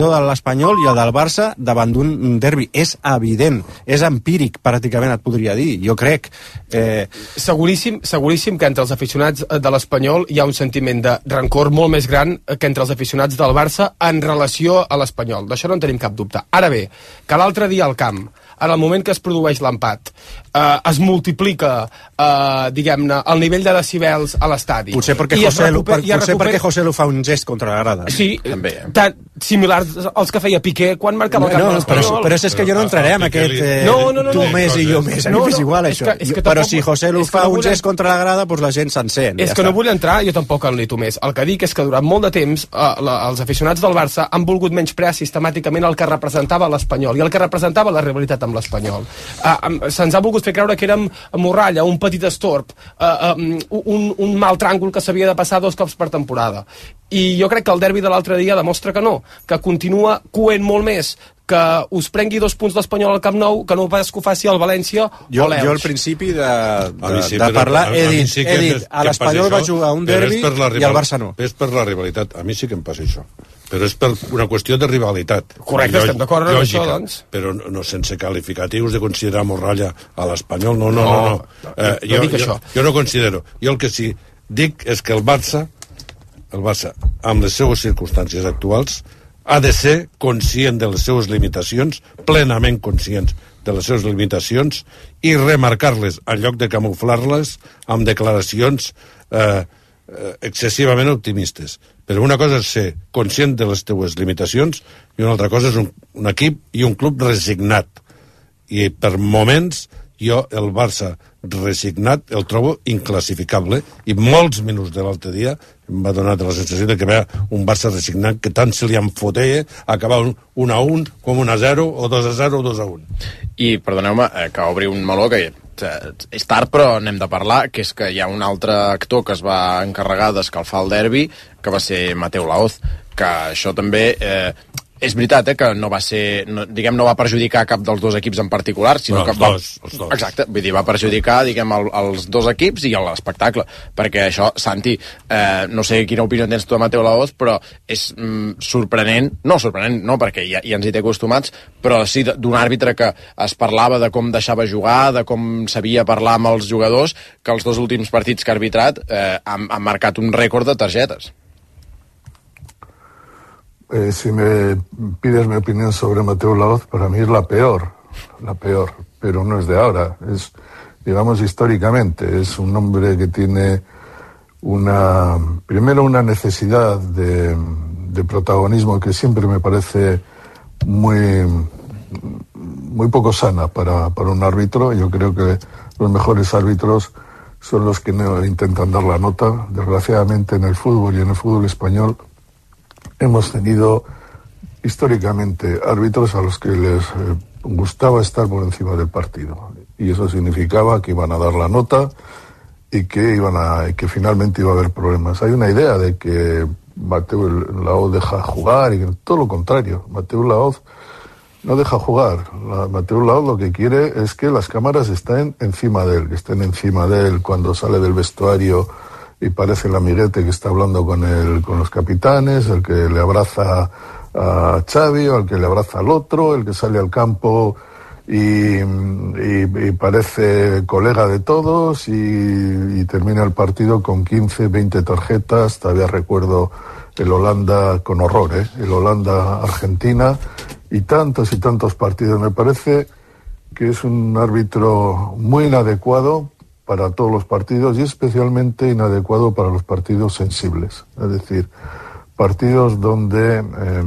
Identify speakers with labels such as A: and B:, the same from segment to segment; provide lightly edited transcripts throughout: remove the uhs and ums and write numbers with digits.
A: de l'Espanyol i el del Barça davant d'un derbi. És evident, és empíric, pràcticament et podria dir, jo crec.
B: Seguríssim que entre els aficionats de l'Espanyol hi ha un sentiment de rancor molt més gran que entre els aficionats del Barça en relació a l'Espanyol. D'això no en tenim cap dubte. Ara bé, que l'altre dia al camp, en el moment que es produeix l'empat, es multiplica, diguem-ne, el nivell de decibels a l'estadi.
A: Potser perquè José Lu fa un gest contra la grada.
B: Sí, també. Tan similars als que feia Piqué quan marcava el camp de l'Espanyol.
A: Però és que jo no entraré en aquest tu més i jo més. A mi és igual, això. Però si José Lu fa un gest contra la grada, doncs la gent s'encén.
B: És que no vull entrar, jo tampoc en tu més. El que dic és que durant molt de temps els aficionats del Barça han volgut menysprear sistemàticament el que representava l'Espanyol i el que representava la rivalitat amb l'Espanyol. Se'ns ha volgut fer creure que érem morralla, un petit estorb, un mal tràngol que s'havia de passar 2 cops per temporada. I jo crec que el derbi de l'altre dia demostra que no, que continua coent molt més que us prengui 2 punts l'Espanyol al Camp Nou que no pas que ho faci el València o l'Elx.
A: Jo al principi de parlar he dit a l'Espanyol va jugar un derbi i al Barça no.
C: És per la rivalitat, a mi sí que em passa això, però és per una qüestió de rivalitat.
B: Correcte, estem d'acord amb això, doncs.
C: Però no sense qualificatius de considerar morralla a l'Espanyol, no.
B: No dic això.
C: Jo no considero. Jo el que sí dic és que el Barça, amb les seues circumstàncies actuals, ha de ser conscient de les seues limitacions, plenament conscients de les seues limitacions, i remarcar-les en lloc de camuflar-les amb declaracions excessivament optimistes. Però una cosa és ser conscient de les teues limitacions i una altra cosa és un equip i un club resignat. I per moments jo el Barça resignat el trobo inclassificable, i molts minuts de l'altre dia em va donar la sensació de que veia un Barça resignat que tant se li enfoteia acabar 1-1, com 1-0 o 2-0 o 2-1.
D: I perdoneu-me que obri un meló que és tard però n'hem de parlar, que és que hi ha un altre actor que es va encarregar d'escalfar el derbi, que va ser Mateu Laoz, que això també és veritat, que no va ser, no va perjudicar cap dels 2 equips en particular, sinó que
C: els dos.
D: Exacte, vull dir, va perjudicar, els 2 equips i l'espectacle, perquè això, Santi, no sé quina opinió tens tu de Mateu Laoz, però és sorprenent, no, perquè ja ens hi té acostumats, però sí d'un àrbitre que es parlava de com deixava jugar, de com sabia parlar amb els jugadors, que els 2 últims partits que ha arbitrat han marcat un rècord de targetes.
E: Si me pides mi opinión sobre Mateu Laoz, para mí es la peor, pero no es de ahora, es, digamos, históricamente, es un hombre que tiene primero una necesidad de protagonismo que siempre me parece muy poco sana para un árbitro. Yo creo que los mejores árbitros son los que no intentan dar la nota. Desgraciadamente en el fútbol y en el fútbol español hemos tenido históricamente árbitros a los que les gustaba estar por encima del partido, y eso significaba que iban a dar la nota y que finalmente iba a haber problemas. Hay una idea de que Mateu Laoz deja jugar, y que todo lo contrario, Mateu Laoz no deja jugar. Mateu Laoz lo que quiere es que las cámaras estén encima de él, que estén encima de él cuando sale del vestuario y parece el amiguete que está hablando con los capitanes, el que le abraza a Xavi, o el que le abraza al otro, el que sale al campo y parece colega de todos, y termina el partido con 15, 20 tarjetas. Todavía recuerdo el Holanda con horror, el Holanda-Argentina, y tantos partidos. Me parece que es un árbitro muy inadecuado para todos los partidos, y especialmente inadecuado para los partidos sensibles, es decir, partidos donde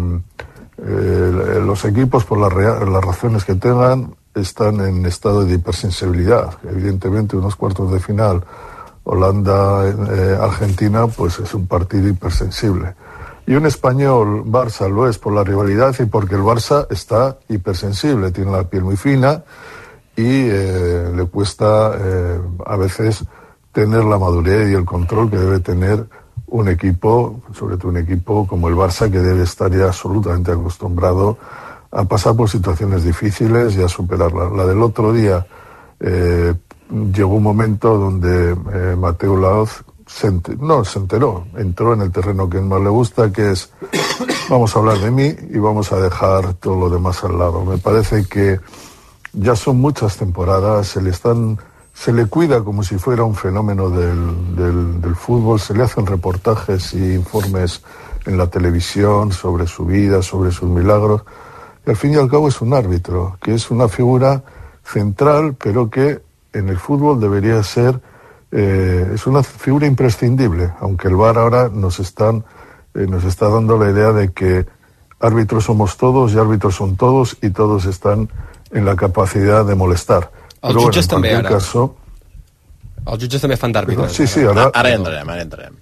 E: los equipos, por las razones que tengan, están en estado de hipersensibilidad. Evidentemente, unos cuartos de final Holanda-Argentina, pues es un partido hipersensible. Y un Español-Barça lo es por la rivalidad y porque el Barça está hipersensible, tiene la piel muy fina y le cuesta a veces tener la madurez y el control que debe tener un equipo, sobre todo un equipo como el Barça, que debe estar ya absolutamente acostumbrado a pasar por situaciones difíciles y a superarlas. La del otro día llegó un momento donde Mateu Laoz entró en el terreno que más le gusta, que es vamos a hablar de mí y vamos a dejar todo lo demás al lado. Me parece que ya son muchas temporadas, se le cuida como si fuera un fenómeno del fútbol, se le hacen reportajes y informes en la televisión sobre su vida, sobre sus milagros, y al fin y al cabo es un árbitro, que es una figura central, pero que en el fútbol debería ser, es una figura imprescindible, aunque el VAR ahora nos está dando la idea de que árbitros somos todos y árbitros son todos y todos están en la capacidad de molestar.
B: Els jutges també, ara.
E: Caso,
B: els jutges també fan d'àrbitres.
E: Sí, ara
D: entrarem.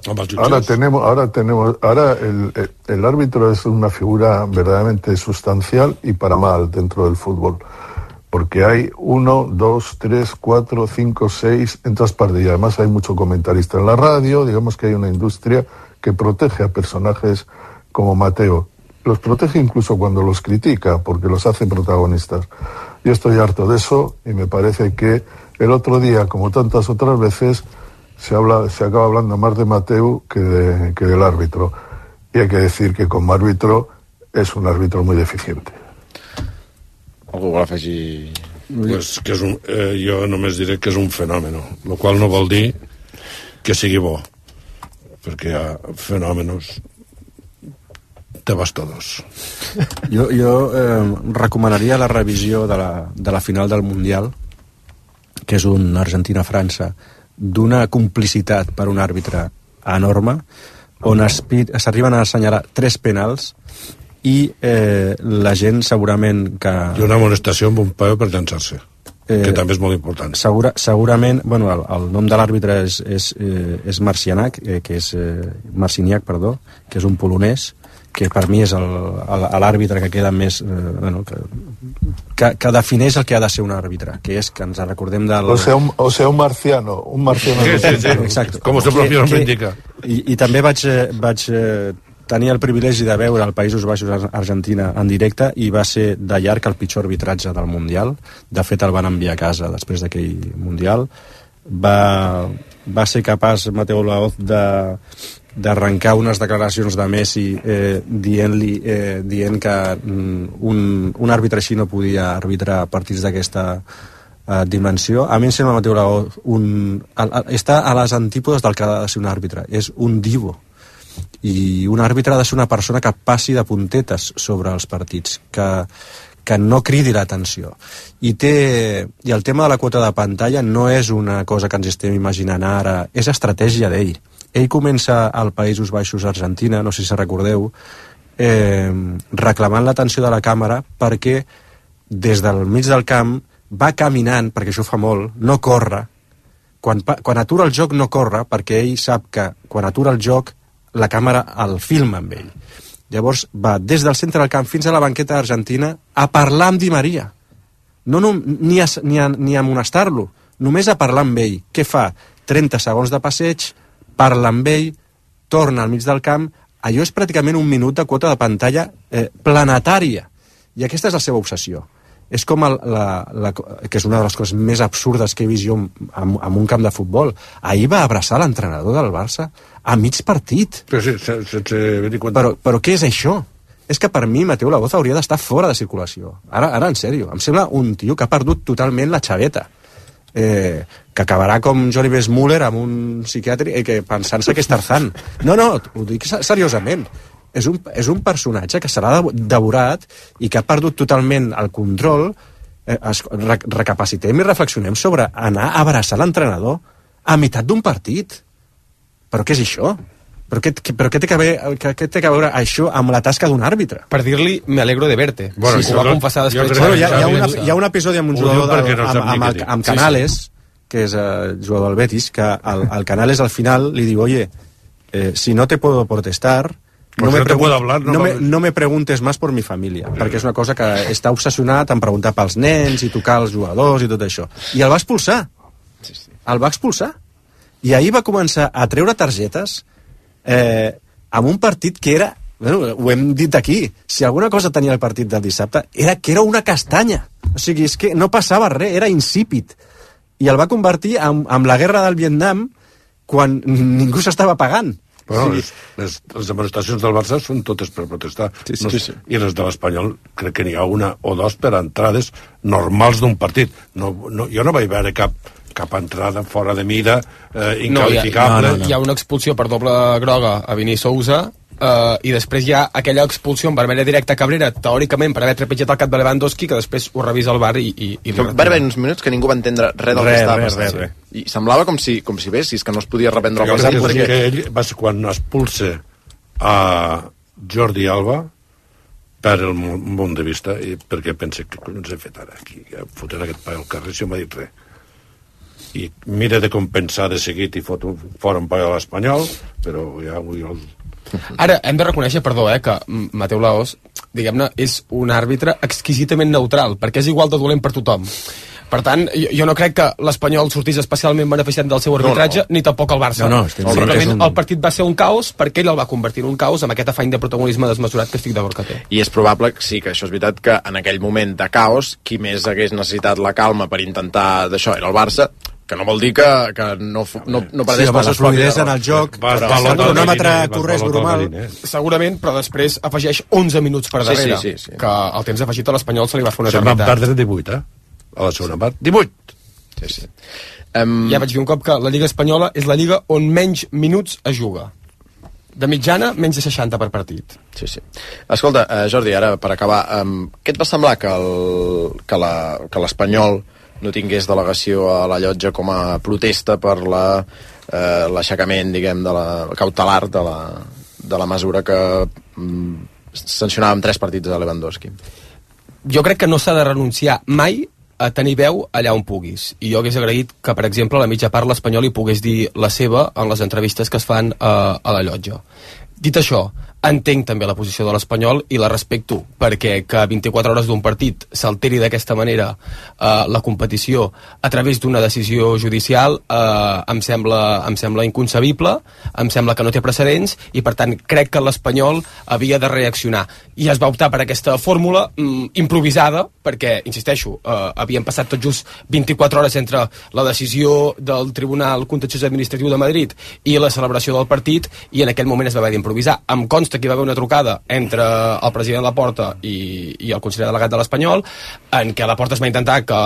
E: Ahora el árbitro es una figura verdaderamente sustancial y para mal dentro del fútbol. Porque hay 1, 2, 3, 4, 5, 6 en todas partes. Y además hay mucho comentarista en la radio. Digamos que hay una industria que protege a personajes como Mateo. Los protege incluso cuando los critica, porque los hace protagonistas. Yo estoy harto de eso y me parece que el otro día, como tantas otras veces, se acaba hablando más de Mateu que del árbitro. Y hay que decir que como árbitro es un árbitro muy deficiente.
D: Algú vol afegir?
C: Pues que jo només diré que és un fenomen, el qual no vol dir que sigui bo, perquè hi ha fenòmenos devastadors.
A: Jo recomanaria la revisió de la final del Mundial, que és un Argentina-França, d'una complicitat per un àrbitre enorme, on s'arriben a assenyalar 3 penals i la gent segurament que...
C: I una amonestació amb un peu per llançar-se, que també és molt important.
A: Segurament, bueno, el nom de l'àrbitre és Marciniak, que és un polonès, que per mi és l'àrbitre que queda més... que defineix el que ha de ser un àrbitre, que és que ens recordem del...
E: O sea, un marciano.
C: Sí. Exacte. Com el propi nom indica.
A: I també vaig tenir el privilegi de veure els Països Baixos Argentina en directe i va ser de llarg el pitjor arbitratge del Mundial. De fet, el van enviar a casa després d'aquell Mundial. Va ser capaç Mateu Laoz d'arrencar unes declaracions de Messi dient que un àrbitre així no podia arbitrar partits d'aquesta dimensió. A mi em sembla Mateu Laoz està a les antípodes del que ha de ser un àrbitre. És un divo. I un àrbitre ha de ser una persona que passi de puntetes sobre els partits, que no cridi l'atenció. I el tema de la quota de pantalla no és una cosa que ens estem imaginant ara, és estratègia d'ell. Ell comença al Països Baixos Argentina, no sé si recordeu, reclamant l'atenció de la càmera perquè des del mig del camp va caminant, perquè això fa molt, no corre. Quan atura el joc no corre, perquè ell sap que quan atura el joc la càmera el filma amb ell. Llavors va des del centre del camp fins a la banqueta d'Argentina a parlar amb Di Maria. Ni a amonestar-lo, només a parlar amb ell. Què fa? 30 segons de passeig, parla amb ell, torna al mig del camp. Allò és pràcticament un minut de quota de pantalla planetària. I aquesta és la seva obsessió. És com que és una de les coses més absurdes que he vist jo en un camp de futbol. Ahir va abraçar l'entrenador del Barça a mig partit. Però què és això? És que per mi Mateu Laoz hauria d'estar fora de circulació. Ara en sèrio, em sembla un tio que ha perdut totalment la xaveta. Que acabarà com Johnny Weissmuller amb un psiquiàtric pensant-se que és Tarzan. No, ho dic seriosament. És un personatge que serà devorat i que ha perdut totalment el control. Recapacitem i reflexionem sobre anar a abraçar l'entrenador a meitat d'un partit. Però què és això? Però què té que veure això amb la tasca d'un àrbitre?
B: Per dir-li, me alegro de verte. Bueno, si ho va confessar després.
A: Hi ha un episodi amb un jugador amb Canales, que és el jugador del Betis, que el Canales al final li diu, oye, si no te puedo protestar, no me preguntes más por mi familia, perquè és una cosa que està obsessionat en preguntar pels nens i tocar els jugadors i tot això. I el va expulsar. El va expulsar. I ahir va començar a treure targetes amb un partit que era... Bueno, ho hem dit aquí. Si alguna cosa tenia el partit del dissabte era que era una castanya. O sigui, és que no passava res, era insípid. I el va convertir en la guerra del Vietnam quan ningú s'estava pagant.
C: Bueno, les demostracions del Barça són totes per protestar.
D: Sí.
C: I les de l'Espanyol, crec que n'hi ha una o dos per entrades normals d'un partit. Jo no vaig veure cap entrada fora de mida, incalificable.
B: Hi ha una expulsió per doble groga a Vini Sousa, i després hi ha aquella expulsió en vermella directa a Cabrera, teòricament per haver trepitjat el cap de Lewandowski, que després ho revisa el VAR i
D: va haver uns minuts que ningú va entendre res del que estava passant. I semblava com si vessis que no es podia reprendre el passat.
C: Que ell va ser quan expulsa a Jordi Alba per el punt de vista, i perquè pensa que collons he fet ara aquí, fotent aquest pa al carrer si no m'ha dit res, i mira de compensar de seguit i fot fora un pa a l'Espanyol, però ja avui
B: Ara, hem de reconèixer, que Mateu Laos, diguem-ne, és un àrbitre exquisidament neutral, perquè és igual de dolent per tothom. Per tant, jo no crec que l'Espanyol sortís especialment beneficiat del seu arbitratge, ni tampoc el Barça. Simplement el partit va ser un caos perquè ell el va convertir en un caos amb aquest afany de protagonisme desmesurat que estic d'acord que té.
D: I és probable, sí, que això és veritat, que en aquell moment de caos, qui més hagués necessitat la calma per intentar d'això era el Barça, que no vol dir que no perdés
A: la fluïdesa en el joc, el cronòmetre corrés normal.
B: Segurament, però després afegeix 11 minuts per darrere,
D: sí.
B: que el temps afegit a l'Espanyol se li va fer una
C: eternitat. Van perdre 18, a la segona part. 18!
D: Sí.
B: Ja vaig dir un cop que la Lliga Espanyola és la lliga on menys minuts es juga. De mitjana, menys de 60 per partit.
D: Sí. Escolta, Jordi, ara per acabar, què et va semblar que l'Espanyol no tingués delegació a la Llotja com a protesta per l'aixecament, diguem, cautelar de la mesura que sancionava amb 3 partits a Lewandowski?
B: Jo crec que no s'ha de renunciar mai a tenir veu allà on puguis. I jo hagués agraït que, per exemple, a la mitja part l'Espanyol hi pogués dir la seva en les entrevistes que es fan a la Llotja. Dit això, entenc també la posició de l'Espanyol i la respecto, perquè que a 24 hores d'un partit s'alteri d'aquesta manera la competició a través d'una decisió judicial em sembla inconcebible, em sembla que no té precedents i per tant crec que l'Espanyol havia de reaccionar. I es va optar per aquesta fórmula improvisada, perquè, insisteixo, havien passat tot just 24 hores entre la decisió del Tribunal Contenciós Administratiu de Madrid i la celebració del partit, i en aquell moment es va haver d'improvisar. Em consta que hi va haver una trucada entre el president Laporta i el conseller delegat de l'Espanyol, en què Laporta es va intentar que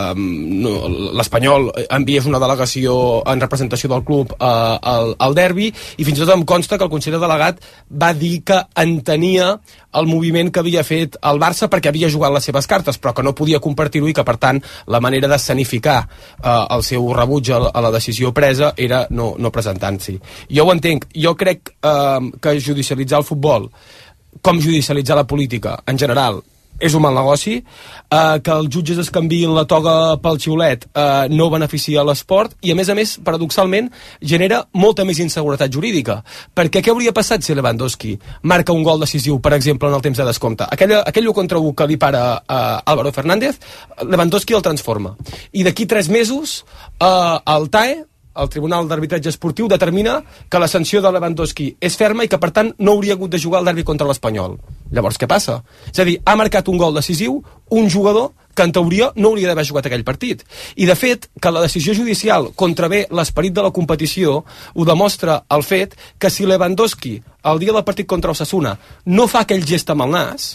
B: l'Espanyol enviés una delegació en representació del club al derbi, i fins i tot em consta que el conseller delegat va dir que entenia el moviment que havia fet el Barça perquè havia jugat les seves cartes, però que no podia compartir-ho i que, per tant, la manera d'escenificar el seu rebuig a la decisió presa era no presentant-s'hi. Jo ho entenc. Jo crec que judicialitzar el futbol, com judicialitzar la política en general, és un mal negoci. Que els jutges es canviïn la toga pel xiulet no beneficia l'esport i, a més, paradoxalment, genera molta més inseguretat jurídica. Perquè què hauria passat si Lewandowski marca un gol decisiu, per exemple, en el temps de descompte? Aquell 1-1 que li para Álvaro Fernández, Lewandowski el transforma. I d'aquí 3 mesos el TAE, el Tribunal d'Arbitratge Esportiu, determina que la sanció de Lewandowski és ferma i que, per tant, no hauria hagut de jugar el derbi contra l'Espanyol. Llavors, què passa? És a dir, ha marcat un gol decisiu un jugador que, en teoria, no hauria d'haver jugat aquell partit. I, de fet, que la decisió judicial contravé l'esperit de la competició ho demostra el fet que si Lewandowski, el dia del partit contra Osasuna, no fa aquell gest amb el nas,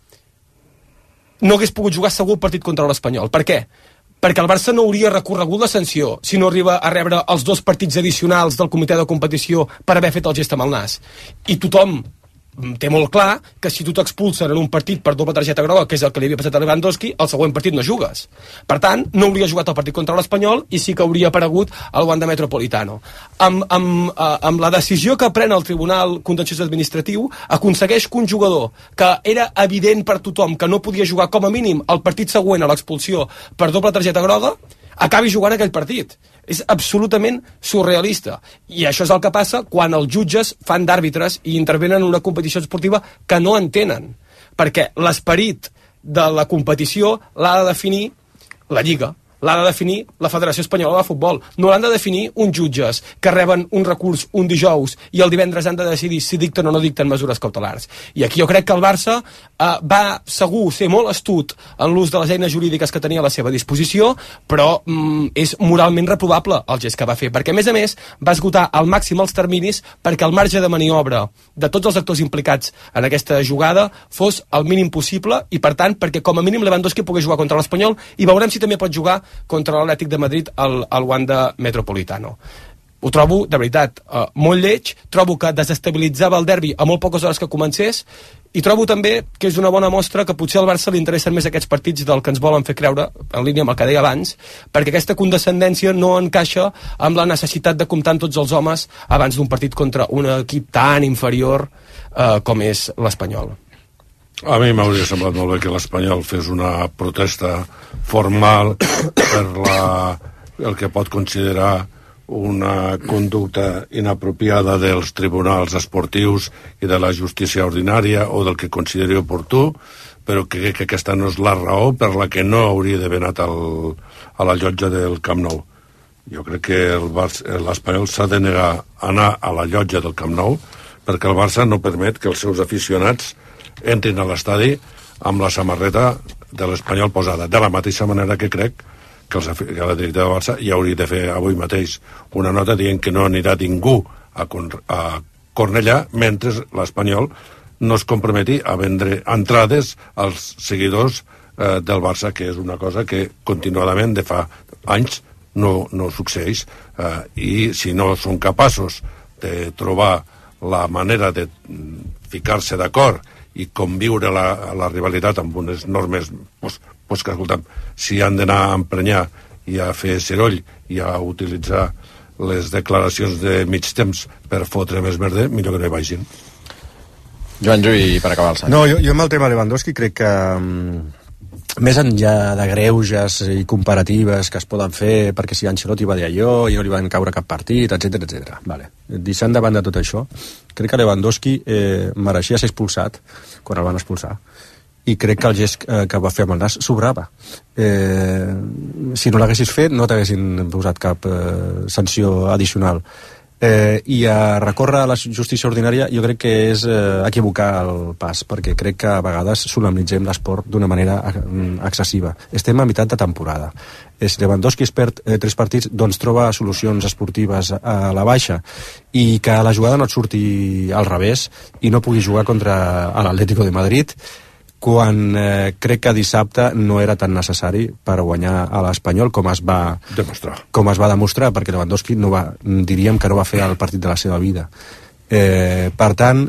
B: no hagués pogut jugar segur el partit contra l'Espanyol. Per què? Perquè el Barça no hauria recorregut la sanció si no arriba a rebre els 2 partits addicionals del comitè de competició per haver fet el gest amb el nas. I tothom té molt clar que si tu t'expulsen en un partit per doble targeta groga, que és el que li havia passat a Lewandowski, el següent partit no jugues. Per tant, no hauria jugat el partit contra l'Espanyol i sí que hauria aparegut al Wanda Metropolitano. Amb la decisió que pren el Tribunal Contenciós Administratiu, aconsegueix que un jugador que era evident per tothom que no podia jugar com a mínim el partit següent a l'expulsió per doble targeta groga, acabi jugant aquell partit. És absolutament surrealista. I això és el que passa quan els jutges fan d'àrbitres i intervenen en una competició esportiva que no entenen. Perquè l'esperit de la competició l'ha de definir la Lliga. l'ha de definir la Federació Espanyola de Futbol. No l'han de definir uns jutges que reben un recurs un dijous i el divendres han de decidir si dicten o no dicten mesures cautelars. I aquí jo crec que el Barça va segur ser molt astut en l'ús de les eines jurídiques que tenia a la seva disposició, però és moralment reprovable el gest que va fer, perquè a més va esgotar al màxim els terminis perquè el marge de maniobra de tots els actors implicats en aquesta jugada fos el mínim possible i per tant perquè com a mínim Lewandowski pogués jugar contra l'Espanyol i veurem si també pot jugar contra l'Atlètic de Madrid al Wanda Metropolitano. Ho trobo, de veritat, molt lleig, trobo que desestabilitzava el derbi a molt poques hores que comencés i trobo també que és una bona mostra que potser al Barça li interessen més aquests partits del que ens volen fer creure, en línia amb el que deia abans, perquè aquesta condescendència no encaixa amb la necessitat de comptar amb tots els homes abans d'un partit contra un equip tan inferior com és l'Espanyol.
C: A mi m'hauria semblat molt bé que l'Espanyol fes una protesta formal per el que pot considerar una conducta inapropiada dels tribunals esportius i de la justícia ordinària o del que consideri oportú, però que aquesta no és la raó per la que no hauria d'haver anat a la llotja del Camp Nou. Jo crec que l'Espanyol s'ha de negar a anar a la llotja del Camp Nou perquè el Barça no permet que els seus aficionats entrin a l'estadi amb la samarreta de l'Espanyol posada, de la mateixa manera que crec que la directiva del Barça ja hauria de fer avui mateix una nota dient que no anirà ningú a Cornellà mentre l'Espanyol no es comprometi a vendre entrades als seguidors del Barça, que és una cosa que continuadament de fa anys no succeeix, i si no són capaços de trobar la manera de ficar-se d'acord i conviure la rivalitat amb unes normes pues que, escolta'm, si han d'anar a emprenyar i a fer seroll i a utilitzar les declaracions de mig temps per fotre més merder, millor que no hi vagin.
D: Joan Llull, per acabar el Sánchez.
A: No, jo amb el tema Lewandowski crec que més enllà de greuges i comparatives que es poden fer perquè si Ancelotti va dir allò i no li van caure cap partit, etc. Vale. Deixant davant de tot això, crec que Lewandowski mereixia ser expulsat quan el van expulsar i crec que el gest que va fer amb el nas sobrava. Si no l'haguessis fet no t'haguessin posat cap sanció addicional. I a recórrer a la justícia ordinària jo crec que és equivocar el pas, perquè crec que a vegades solemnitzem l'esport d'una manera excessiva. Estem a meitat de temporada. Si Lewandowski es perd 3 partits, doncs troba solucions esportives a la baixa i que la jugada no et surti al revés i no pugui jugar contra l'Atlético de Madrid quan crec que dissabte no era tan necessari per guanyar a l'Espanyol com es va demostrar, perquè Lewandowski diríem que no va fer el partit de la seva vida. Per tant,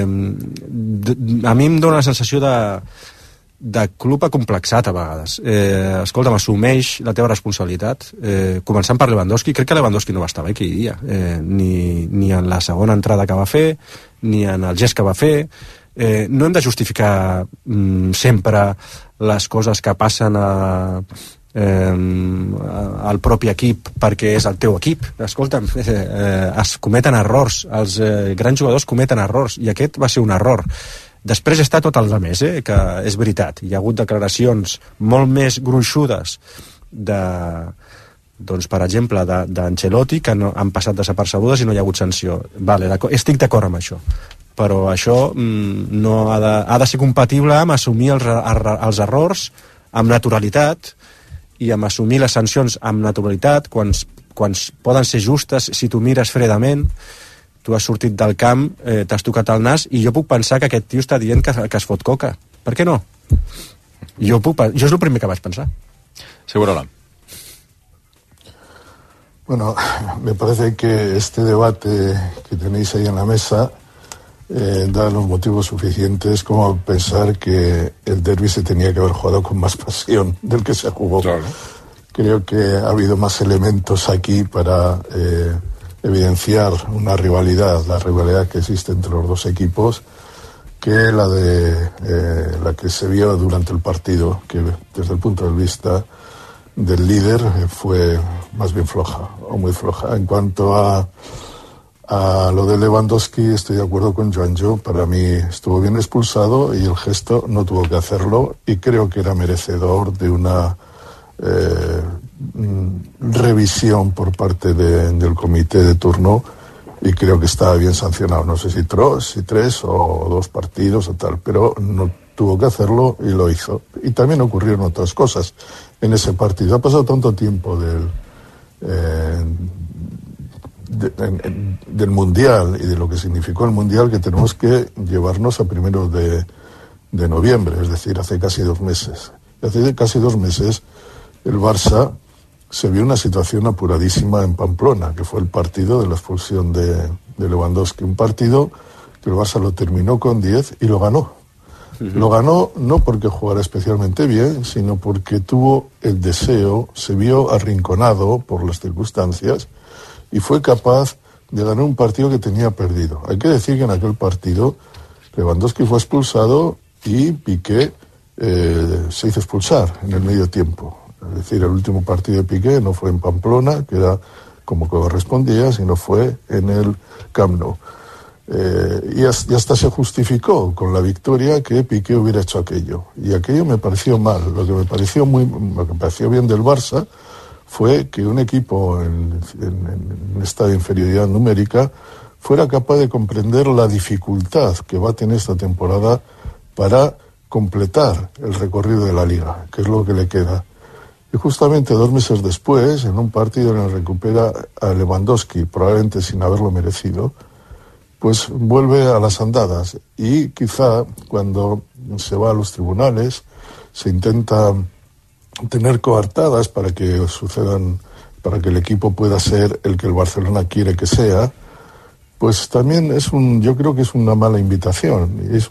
A: a mi em dóna la sensació de club acomplexat a vegades. Escolta'm, assumeix la teva responsabilitat, començant per Lewandowski. Crec que Lewandowski no va estar bé aquell dia, ni en la segona entrada que va fer, ni en el gest que va fer. No hem de justificar sempre les coses que passen al propi equip perquè és el teu equip. Escolta'm, es cometen errors, els grans jugadors cometen errors i aquest va ser un error. Després està tot el més, que és veritat, hi ha hagut declaracions molt més gruixudes doncs, per exemple, d'Ancelotti que no, han passat desapercebudes i no hi ha hagut sanció. Vale, estic d'acord amb això, però això no ha de ser compatible amb assumir els errors amb naturalitat i amb assumir les sancions amb naturalitat quan poden ser justes. Si tu mires fredament, tu has sortit del camp, t'has tocat el nas i jo puc pensar que aquest tio està dient que es fot coca. Per què no? Jo és el primer que vaig pensar.
D: Segurola.
E: Bueno, me parece que este debate que tenéis ahí en la mesa da los motivos suficientes como pensar que el derbi se tenía que haber jugado con más pasión del que se jugó. Claro. Creo que ha habido más elementos aquí para evidenciar una rivalidad, la rivalidad que existe entre los dos equipos, que la que se vio durante el partido, que desde el punto de vista del líder fue más bien floja, o muy floja. En cuanto a lo de Lewandowski, estoy de acuerdo con Joanjo. Para mí estuvo bien expulsado y el gesto no tuvo que hacerlo y creo que era merecedor de una revisión por parte del comité de turno y creo que estaba bien sancionado. No sé si 3 o 2 partidos o tal, pero no tuvo que hacerlo y lo hizo. Y también ocurrieron otras cosas en ese partido. Ha pasado tanto tiempo del Mundial y de lo que significó el Mundial que tenemos que llevarnos a 1 de noviembre, es decir, hace casi 2 meses. Hace casi 2 meses el Barça se vio una situación apuradísima en Pamplona, que fue el partido de la expulsión de Lewandowski. Un partido que el Barça lo terminó con 10 y lo ganó. Lo ganó no porque jugara especialmente bien, sino porque tuvo el deseo, se vio arrinconado por las circunstancias y fue capaz de ganar un partido que tenía perdido. Hay que decir que en aquel partido Lewandowski fue expulsado y Piqué se hizo expulsar en el medio tiempo. Es decir, el último partido de Piqué no fue en Pamplona, que era como correspondía, sino fue en el Camp Nou. Y hasta se justificó con la victoria que Piqué hubiera hecho aquello. Y aquello me pareció mal. Lo que me pareció bien del Barça fue que un equipo en esta inferioridad numérica fuera capaz de comprender la dificultad que va a tener esta temporada para completar el recorrido de la Liga, que es lo que le queda. Y justamente 2 meses después, en un partido en el que recupera a Lewandowski, probablemente sin haberlo merecido, pues vuelve a las andadas. Y quizá cuando se va a los tribunales, se intenta tener coartadas para que el equipo pueda ser el que el Barcelona quiere que sea, pues también yo creo que es una mala invitación. Es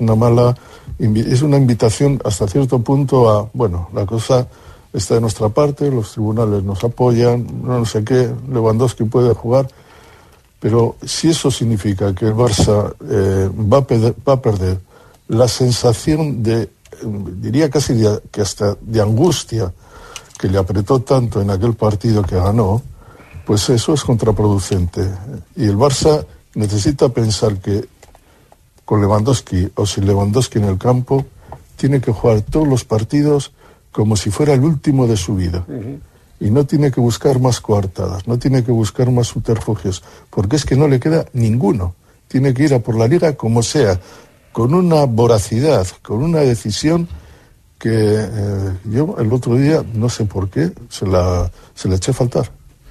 E: una invitación hasta cierto punto a, bueno, la cosa está de nuestra parte, los tribunales nos apoyan, no sé qué, Lewandowski puede jugar, pero si eso significa que el Barça va a perder la sensación diría casi que hasta de angustia que le apretó tanto en aquel partido que ganó, pues eso es contraproducente. Y el Barça necesita pensar que con Lewandowski o sin Lewandowski en el campo tiene que jugar todos los partidos como si fuera el último de su vida. Y no tiene que buscar más coartadas, no tiene que buscar más subterfugios, porque es que no le queda ninguno. Tiene que ir a por la Liga como sea, con una voracidad, con una decisión que yo el otro día, no sé por qué, se la eché a faltar.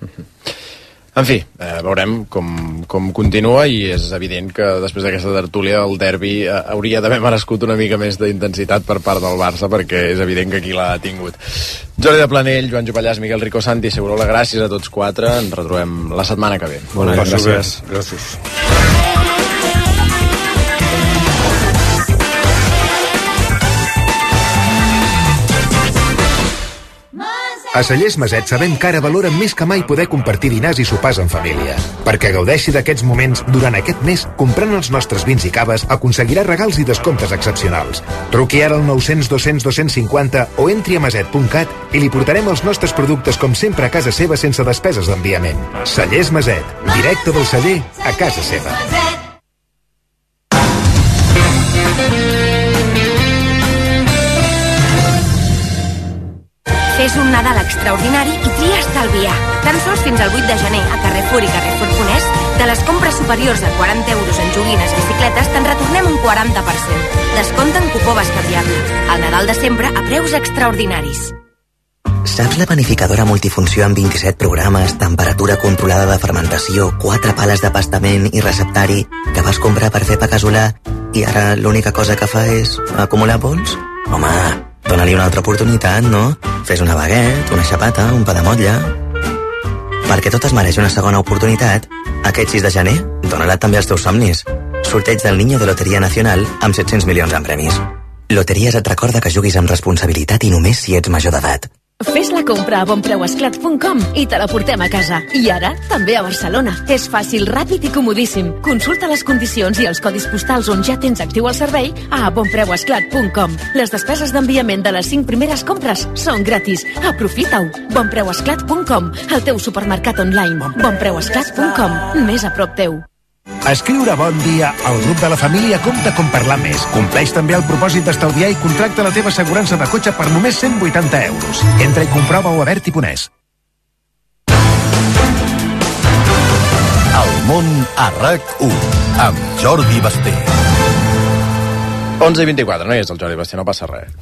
D: En fi, veurem com continua i és evident que després d'aquesta tertúlia el derbi hauria d'haver merescut una mica més d'intensitat per part del Barça, perquè és evident que aquí l'ha tingut. Jordi de Planell, Joan Jopallàs, Miquel Rico, Santi Segurola, gràcies a tots 4. Ens retrobem la setmana que ve.
A: Bona nit, gràcies.
C: Gràcies.
F: A Cellers Maset sabem que ara valoren més que mai poder compartir dinars i sopars en família. Perquè gaudeixi d'aquests moments durant aquest mes, comprant els nostres vins i caves, aconseguirà regals i descomptes excepcionals. Truqui ara al 900 200 250 o entri a maset.cat i li portarem els nostres productes com sempre a casa seva sense despeses d'enviament. Cellers Maset, directe del celler a casa seva.
G: Fes un Nadal extraordinari i tria estalviar. Tan sols fins al 8 de gener a Carrefour i Carrefour.es, de les compres superiors a 40 euros en joguines i bicicletes, te'n retornem un 40%. Descompte en cupó bescanviable. El Nadal de sempre a preus extraordinaris.
H: Saps la panificadora multifunció amb 27 programes, temperatura controlada de fermentació, 4 pales de pastament i receptari que vas comprar per fer pa casolà i ara l'única cosa que fa és acumular pols? Home, dóna-li una altra oportunitat, no? Fes una baguette, una xapata, un pa de motlla... Perquè tot es mereix una segona oportunitat, aquest 6 de gener, dóna-la també als teus somnis. Sorteig del Niño de Loteria Nacional amb 700 milions en premis. Loteries et recorda que juguis amb responsabilitat i només si ets major d'edat.
I: Fes la compra a bonpreuesclat.com i te la portem a casa. I ara, també a Barcelona. És fàcil, ràpid i comodíssim. Consulta les condicions i els codis postals on ja tens actiu el servei a bonpreuesclat.com. Les despeses d'enviament de les 5 primeres compres són gratis. Aprofita-ho. bonpreuesclat.com, el teu supermercat online. bonpreuesclat.com, més a prop teu.
F: Escriure bon dia al grup de la família compta com parlar més. Compleix també el propòsit d'estalviar i contracta la teva assegurança de cotxe per només 180 euros. Entra i comprova-ho a Berti.es.
J: El món a RAC1 amb Jordi Basté.
D: 11:24, no hi és el Jordi Basté, no passa res.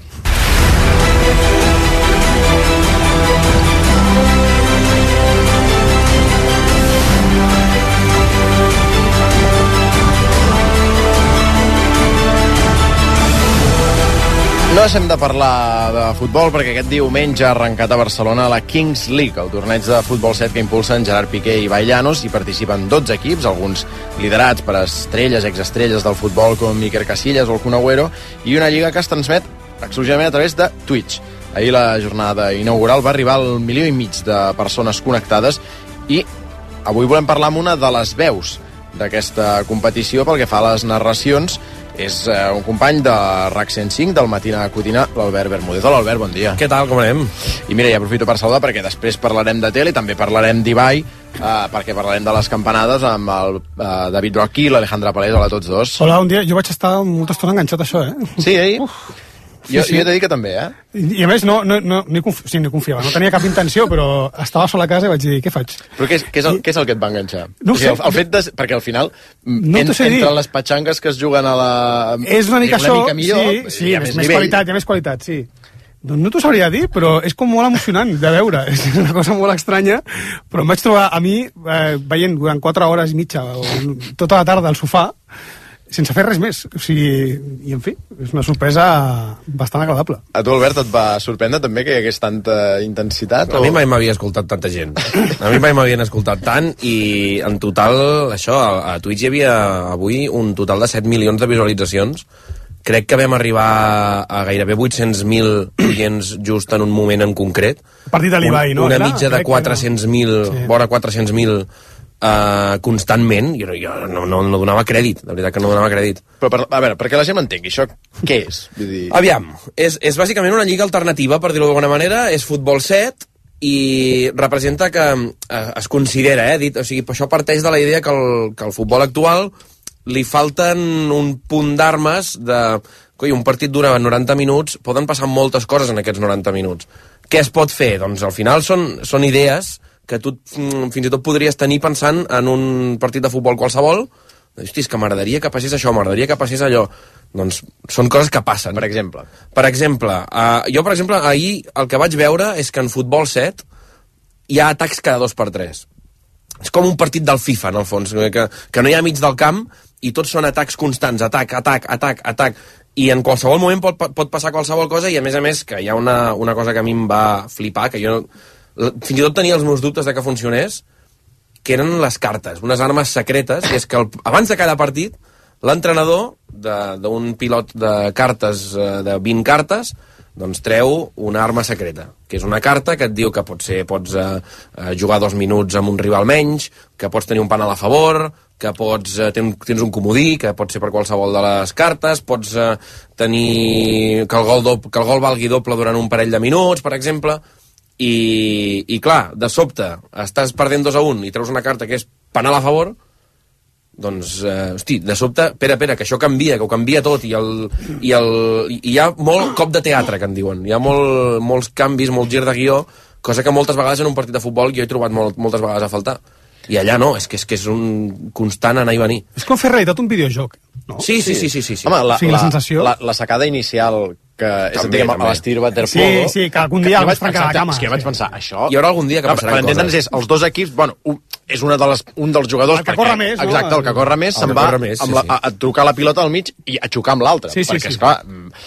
D: No deixem de parlar de futbol perquè aquest diumenge ha arrencat a Barcelona la Kings League, el torneig de futbol 7 que impulsen Gerard Piqué i Ibai Llanos. Hi participen 12 equips, alguns liderats per estrelles, exestrelles del futbol com Iker Casillas o el Kun Agüero, i una lliga que es transmet exclusivament a través de Twitch. Ahir la jornada inaugural va arribar al 1,5 milió de persones connectades i avui volem parlar amb una de les veus d'aquesta competició pel que fa a les narracions. És un company de RAC 105 del Matina Cotina, l'Albert Bermúdez. Hola, Albert, bon dia.
K: Què tal, com anem?
D: I mira, ja aprofito per saludar perquè després parlarem de tele i també parlarem d'Ibai, perquè parlarem de les campanades amb el David Rocky i l'Alejandra Palés. Hola a tots dos.
L: Hola, bon dia. Jo vaig estar molta estona enganxat a això,
D: Sí, Jo he de dir que també,
L: I a més no confiava, no tenia cap intenció, però estava sola a casa i vaig dir, què faig?
D: Però què és el que et va enganxar?
L: No sé.
D: El fet de... Perquè al final, entre les patxangues que es juguen a la...
L: És una mica això,
D: millor,
L: sí, hi ha més qualitat, sí. Doncs no t'ho sabria dir, però és com molt emocionant de veure. És una cosa molt estranya, però em vaig trobar a mi veient durant 4 hores i mitja o tota la tarda al sofà, sense fer res més. O sigui, i en fi, és una sorpresa bastant agradable.
D: A tu, Albert, et va sorprendre també que hi hagués tanta intensitat?
K: A mi mai m'havia escoltat tanta gent. A mi mai m'havien escoltat tant i en total, això, a Twitch hi havia avui un total de 7 milions de visualitzacions. Crec que vam arribar a gairebé 800.000 oients just en un moment en concret.
L: A partir de l'Ibai, no?
K: Una mitja de 400.000, vora 400.000 constantment. Jo no donava crèdit, de veritat que no donava crèdit.
D: Però, a veure, perquè la gent m'entengui, això què és? Vull dir...
K: Aviam, és bàsicament una lliga alternativa, per dir-ho d'alguna manera, és futbol 7 i representa que es considera, o sigui, això parteix de la idea que el futbol actual li falten un punt d'armes de... Coi, un partit dura 90 minuts, poden passar moltes coses en aquests 90 minuts. Què es pot fer? Doncs al final són idees que tu fins i tot podries tenir pensant en un partit de futbol qualsevol. Hosti, és que m'agradaria que passés això, m'agradaria que passés allò. Doncs són coses que passen.
D: Per exemple?
K: Jo, per exemple, ahir el que vaig veure és que en futbol 7 hi ha atacs cada 2x3. És com un partit del FIFA, en el fons, que no hi ha mig del camp i tots són atacs constants, atac. I en qualsevol moment pot passar qualsevol cosa i, a més, que hi ha una cosa que a mi em va flipar, que jo fins i tot tenia els meus dubtes de que funcionés, que eren les cartes, unes armes secretes, i és que abans de cada partit l'entrenador d'un pilot de cartes, de 20 cartes, doncs treu una arma secreta, que és una carta que et diu que pots jugar 2 minuts amb un rival menys, que pots tenir un penal a favor, que tens un comodí, que pot ser per qualsevol de les cartes, pots tenir que el gol valgui doble durant un parell de minuts, per exemple. I clar, de sobte estàs perdent 2-1 i treus una carta que és penal a favor, doncs, de sobte, espera, que això canvia, que ho canvia tot, i hi ha molt cop de teatre, que en diuen. Hi ha molts canvis, molt gir de guió, cosa que moltes vegades en un partit de futbol jo he trobat moltes vegades a faltar. I allà no, és que és un constant anar i venir.
L: És com fer realitat un videojoc, no?
K: Sí.
D: Home,
L: la sensació...
D: La sacada inicial, que és a l'estil waterpolo...
L: Sí, que algun dia algú es trencarà la cama.
D: És que jo vaig pensar, això...
K: Hi haurà algun dia que passaran coses.
D: Per entendre'ns, els dos equips, és un dels jugadors...
L: El que corre més, no?
D: Exacte, el que corre més se'n va a trucar la pilota al mig i a xocar amb l'altre. Perquè, esclar...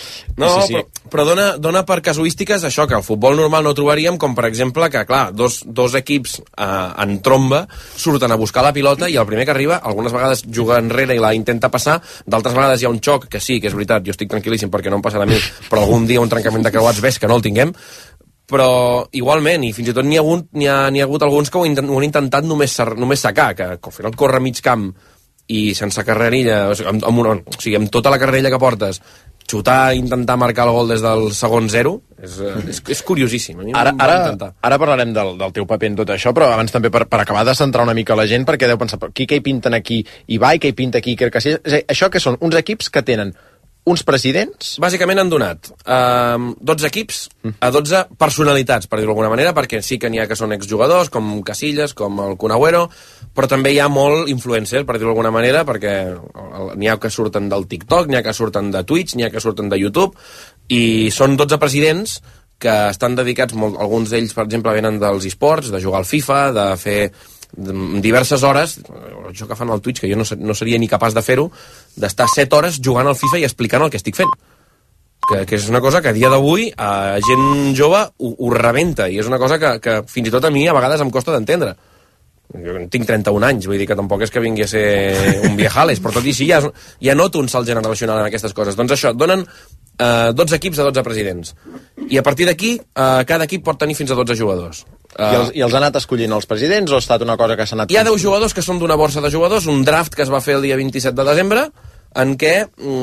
K: Però dona per casuístiques això, que al futbol normal no trobaríem, com per exemple que, clar, dos equips en tromba surten a buscar la pilota i el primer que arriba, algunes vegades juga enrere i la intenta passar, d'altres vegades hi ha un xoc, que sí, que és veritat, jo estic tranquil·líssim perquè no em passarà a mi, però algun dia un trencament de creuats ves que no el tinguem, però igualment, i fins i tot n'hi ha hagut alguns que ho han intentat només sacar, que al final corre mig camp i sense carrerilla, amb tota la carrerilla que portes, xutar i intentar marcar el gol des del segon 0 és curiosíssim.
D: Ara parlarem del teu paper en tot això, però abans també per acabar de centrar una mica la gent, perquè deu pensar, què hi pinten aquí Ibai, què hi pinta aquí Iker Casillas? Això que són uns equips que tenen uns presidents?
K: Bàsicament han donat 12 equips a 12 personalitats, per dir-ho d'alguna manera, perquè sí que n'hi ha que són exjugadors, com Casillas, com el Kun Agüero, però també hi ha molt influencer, per dir-ho d'alguna manera, perquè n'hi ha que surten del TikTok, n'hi ha que surten de Twitch, n'hi ha que surten de YouTube, i són 12 presidents que estan dedicats, alguns d'ells, per exemple, venen dels esports, de jugar al FIFA, de fer diverses hores, això que fan al Twitch, que jo no seria ni capaç de fer-ho, d'estar 7 hores jugant al FIFA i explicant el que estic fent. Que és una cosa que a dia d'avui a gent jove ho rebenta, i és una cosa que fins i tot a mi a vegades em costa d'entendre. Jo tinc 31 anys, vull dir que tampoc és que vingui a ser un viejales, però tot i així ja noto un salt generacional en aquestes coses. Doncs això, donen 12 equips a 12 presidents. I a partir d'aquí, cada equip pot tenir fins a 12 jugadors.
D: I els ha anat escollint els presidents o ha estat una cosa que s'ha anat...
K: Hi ha 10 jugadors que són d'una borsa de jugadors, un draft que es va fer el dia 27 de desembre, en què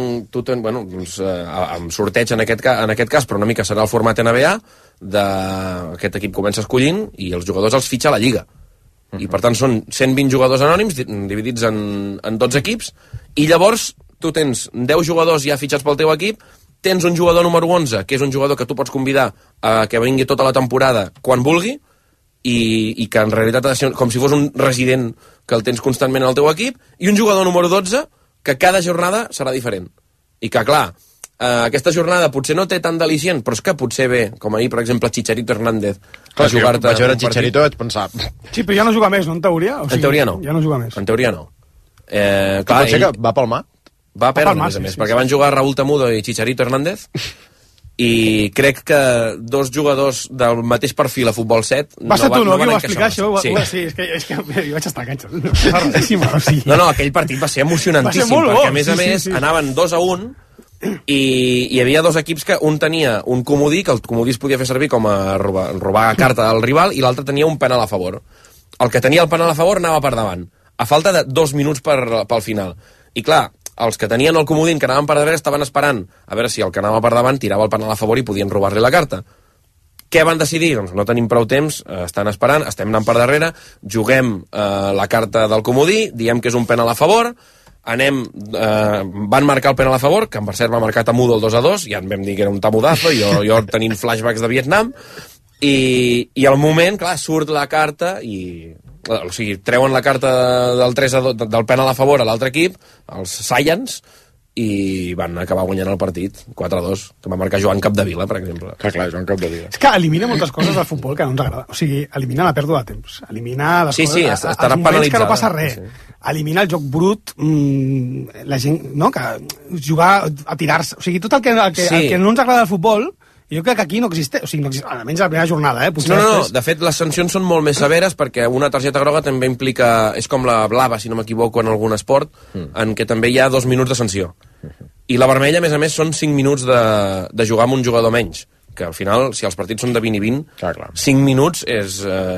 K: amb sorteig en aquest cas, però una mica serà el format NBA, aquest equip comença escollint i els jugadors els fitxa la Lliga. I per tant són 120 jugadors anònims dividits en 12 equips, i llavors tu tens 10 jugadors ja fitxats pel teu equip, tens un jugador número 11, que és un jugador que tu pots convidar a que vingui tota la temporada quan vulgui, i que en realitat ha de ser com si fos un resident que el tens constantment al teu equip, i un jugador número 12 que cada jornada serà diferent. I que, clar, aquesta jornada potser no té tant d'al·licient, però és que potser ve, com ahir, per exemple, Chicharito Hernández,
D: a jugar-te... Vaig veure Chicharito, vaig pensar...
L: Sí, però ja no juga més, no, en teoria? O sigui,
K: en teoria no.
L: Ja no juga més.
K: En teoria no.
D: Clar, pot ser que va palmar?
K: Va perdre, a més, perquè van jugar Raúl Tamudo i Chicharito Hernández, i crec que 2 jugadors del mateix perfil a Futbol 7
L: va ser tu, no? Qui
K: va
L: va explicar això?
K: Sí,
L: és que jo vaig estar canxo. O sigui...
K: No, aquell partit va ser emocionantíssim, perquè a més anaven 2-1, i hi havia 2 equips que un tenia un comodí, que el comodí es podia fer servir com a robar carta al rival, i l'altre tenia un penal a favor. El que tenia el penal a favor anava per davant, a falta de 2 minuts pel final. I clar, els que tenien el comodín que anaven per darrere estaven esperant a veure si el que anava per davant tirava el penal a favor i podien robar-li la carta. Què van decidir? Doncs no tenim prou temps, estan esperant, estem anant per darrere, juguem la carta del comodí, diem que és un penal a favor, van marcar el penal a favor, que en per cert va marcar Tamudo el 2-2, ja en vam dir que era un tamudazo, jo tenint flashbacks de Vietnam, i al moment, clar, surt la carta i... O sigui, treuen la carta del 3-2 del penal a favor a l'altre equip, els Saians, i van acabar guanyant el partit 4-2, que va marcar Joan Capdevila, per exemple.
D: Clar, Joan Capdevila.
L: És que elimina moltes coses del futbol que no ens agrada. O sigui, elimina la pèrdua de temps, elimina les coses,
K: estarà
L: els moments que no passa res.
K: Sí.
L: Elimina el joc brut, la gent, no?, que jugar a tirar-se. O sigui, tot el que no ens agrada del futbol, jo crec que aquí no existeix, o sigui, no existeix, almenys la primera jornada,
K: No, de fet, les sancions són molt més severes perquè una targeta groga també implica, és com la blava, si no m'equivoco, en algun esport, en què també hi ha 2 minuts de sanció. I la vermella, a més, són 5 minuts de jugar amb un jugador menys, que al final, si els partits són de 20 i 20, 5 minuts és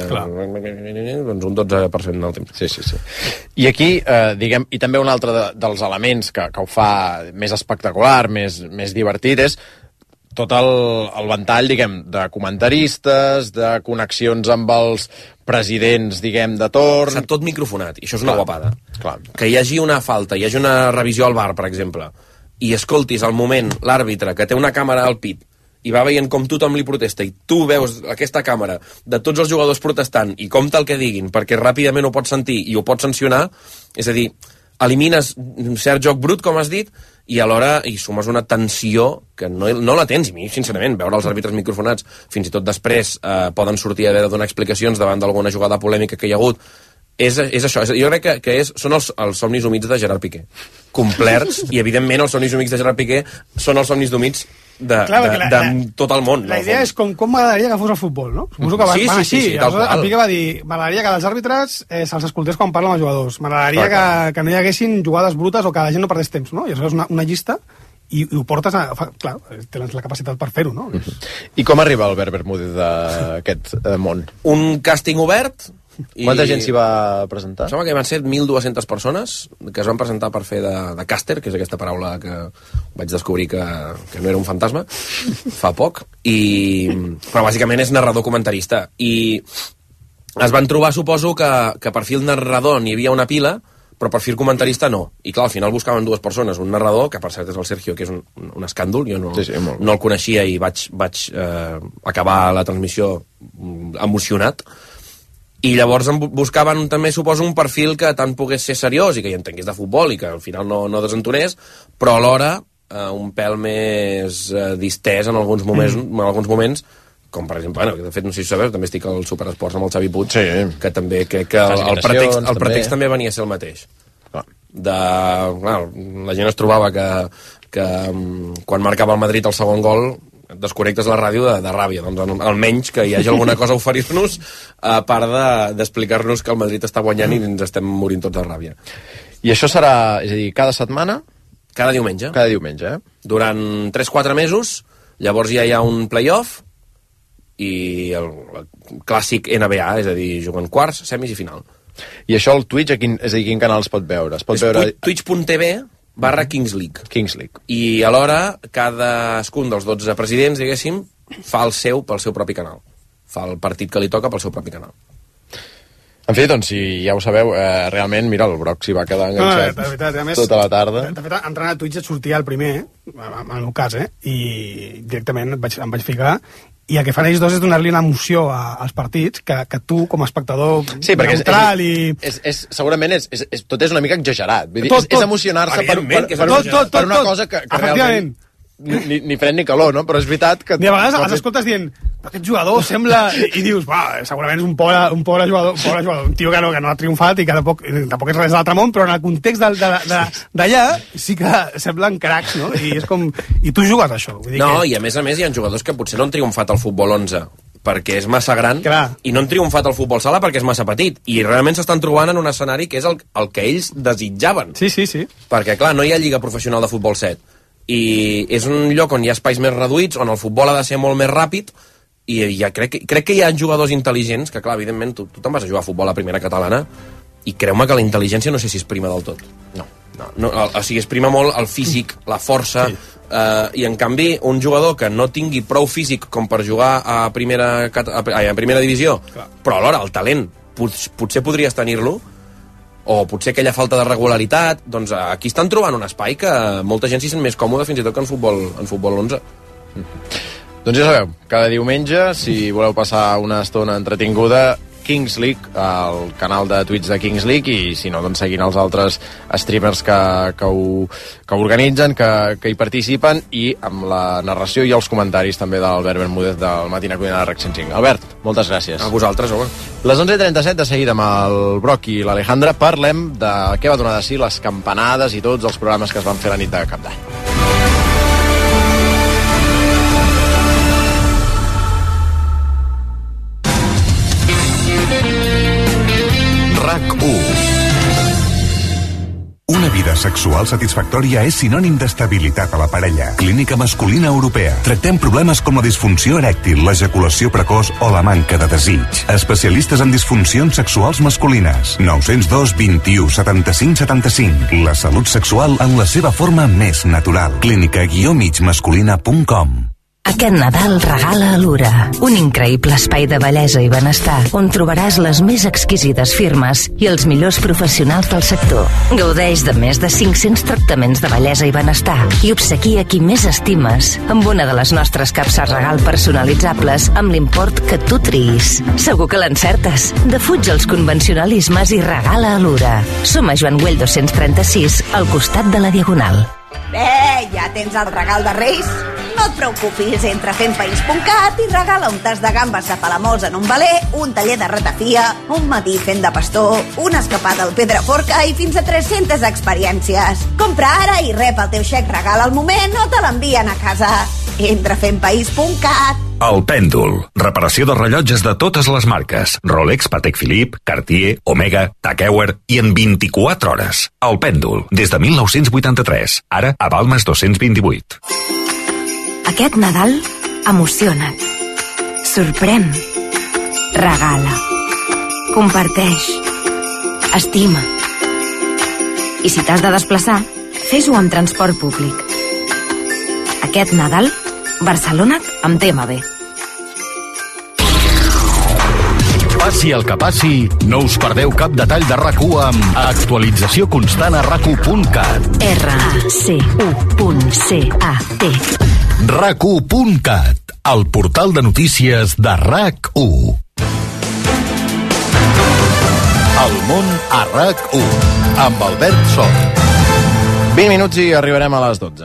K: doncs un 12% del temps.
D: Sí. I aquí, diguem, i també un altre dels elements que ho fa més espectacular, més divertit, és tot el ventall, diguem, de comentaristes, de connexions amb els presidents, diguem, de torn...
K: Està tot microfonat, i això és una guapada.
D: Clar.
K: Que hi hagi una falta, hi hagi una revisió al VAR, per exemple, i escoltis al moment l'àrbitre que té una càmera al pit i va veient com tothom li protesta i tu veus aquesta càmera de tots els jugadors protestant i compta el que diguin perquè ràpidament ho pots sentir i ho pots sancionar, és a dir, elimines un cert joc brut, com has dit, i alhora hi sumes una tensió que no la tens. I a mi, sincerament, veure els àrbitres microfonats, fins i tot després poden sortir a haver de donar explicacions davant d'alguna jugada polèmica que hi ha hagut, és això. Jo crec que són els somnis humits de Gerard Piqué, complerts, i evidentment els somnis humits de Gerard Piqué són els somnis humits de tot el món.
L: La idea és com m'agradaria que fos el futbol, no? Suposo que van així. El Piqué va dir, m'agradaria que els àrbitres se'ls escoltés quan parlen els jugadors, m'agradaria que no hi haguessin jugades brutes o que la gent no perdés temps, no? I això és una llista i ho portes clar, tens la capacitat per fer-ho, no?
D: I com arriba Albert Bermúdez d'aquest món?
K: Un càsting obert.
D: Quanta gent s'hi va presentar?
K: Sembla que van ser 1.200 persones que es van presentar per fer de càster, que és aquesta paraula que vaig descobrir que no era un fantasma fa poc, però bàsicament és narrador comentarista, i es van trobar, suposo, que per fi el narrador n'hi havia una pila, però perfil comentarista no. I clar, al final buscaven dues persones, un narrador, que per cert és el Sergio, que és un escàndol, jo no el coneixia i vaig acabar la transmissió emocionat, i llavors buscaven també, suposo, un perfil que tant pogués ser seriós i que hi entengués de futbol i que al final no desentonés, però alhora un pèl més distès en alguns moments, com per exemple, de fet no sé si sabeu, també estic al Superesports amb el Xavi Puig, que també crec que el pretext també venia a ser el mateix. La gent es trobava que quan marcava el Madrid el segon gol desconnectes la ràdio de ràbia, doncs almenys que hi hagi alguna cosa a oferir-nos a part d'explicar-nos que el Madrid està guanyant i ens estem morint tots de ràbia.
D: I això serà, és a dir, cada setmana?
K: Cada diumenge.
D: Cada diumenge,
K: Durant 3-4 mesos, llavors ja hi ha un play-off i el clàssic NBA, és a dir, juguen quarts, semis i final.
D: I això al Twitch, és a dir, quin canal es pot veure? Es pot veure...
K: Twitch.tv/Kings League. I alhora, cadascun dels 12 presidents, diguéssim, fa el seu pel seu propi canal. Fa el partit que li toca pel seu propi canal.
D: En fi, doncs, si ja ho sabeu, realment, mira, el Broc s'hi va quedar enganxat tota la tarda.
L: De fet, entrant a Twitch et sortia el primer, en el meu cas, i directament em vaig ficar, i el que fan ells dos és donar-li una emoció als partits que tu, com a espectador neutral
D: segurament tot és una mica exagerat. És emocionar-se per una cosa que realment ni fred ni calor, no? Però és veritat que...
L: I a vegades els escoltes dient aquest jugador sembla... I dius, segurament és un pobre jugador, un tio que no ha triomfat i que tampoc és res de l'altre món, però en el context d'allà sí que semblen cracs, no? I és com... I tu jugues a això.
K: I a més hi ha jugadors que potser no han triomfat al futbol 11 perquè és massa gran i no han triomfat al futbol sala perquè és massa petit i realment s'estan trobant en un escenari que és el que ells desitjaven.
L: Sí.
K: Perquè, clar, no hi ha lliga professional de futbol 7 i és un lloc on hi ha espais més reduïts, on el futbol ha de ser molt més ràpid i ja crec que hi ha jugadors intel·ligents que, clar, evidentment, tu te'n vas a jugar a futbol a primera catalana i creu-me que la intel·ligència no sé si es prima del tot. No, o sigui, es prima molt el físic, la força, i en canvi un jugador que no tingui prou físic com per jugar a primera divisió, però alhora el talent potser podries tenir-lo, o potser aquella falta de regularitat, doncs aquí estan trobant un espai que molta gent s'hi sent més còmode fins i tot que en futbol 11.
D: Doncs ja sabeu, cada diumenge, si voleu passar una estona entretinguda, Kings League, el canal de Twitch de Kings League, i si no, doncs seguint els altres streamers que ho organitzen, que hi participen, i amb la narració i els comentaris també d'Albert Bermúdez del Matina Cuina de RAC 105. Albert, moltes gràcies.
K: A vosaltres, home.
D: Les 11:37, de seguida amb el Broc i l'Alejandra, parlem de què va donar de si les campanades i tots els programes que es van fer la nit de Cap d'Any.
F: RAC1. Una vida sexual satisfactòria és sinònim d'estabilitat a la parella. Clínica Masculina Europea. Tractem problemes com la disfunció erèctil, l'ejaculació precoç o la manca de desig. Especialistes en disfuncions sexuals masculines. 902 21 75 75. La salut sexual en la seva forma més natural. clínica-migmasculina.com.
M: Aquest Nadal regala Alura, un increïble espai de bellesa i benestar on trobaràs les més exquisides firmes i els millors professionals del sector. Gaudeix de més de 500 tractaments de bellesa i benestar i obsequia qui més estimes amb una de les nostres capses regal personalitzables amb l'import que tu triïs. Segur que l'encertes. Defuig els convencionalismes i regala Alura. Som a Joan Güell 236, al costat de la Diagonal.
N: Bé, ja tens el regal de Reis? No et preocupis, entra a fempaís.cat i regala un tas de gambes de Palamós en un veler, un taller de ratafia, un matí fent de pastor, una escapada al Pedraforca i fins a 300 experiències. Compra ara i rep el teu xec regal al moment o te l'envien a casa. Entra a fempaís.cat.
O: El Pèndol. Reparació de rellotges de totes les marques. Rolex, Patek Philippe, Cartier, Omega, Tag Heuer i en 24 hores. El Pèndol. Des de 1983. Ara a Balmes 228.
G: Aquest Nadal, emociona't. Sorprèn. Regala. Comparteix. Estima. I si t'has de desplaçar, fes-ho amb transport públic. Aquest Nadal, Barcelona amb TMB.
P: Passi el que passi, no us perdeu cap detall de RAC1 amb actualització constant a RAC1.cat.
M: RAC1.cat.
P: RAC1.cat, el portal de notícies de RAC1.
J: El món a RAC1, amb Albert Sol.
D: 20 minuts i arribarem a les 12.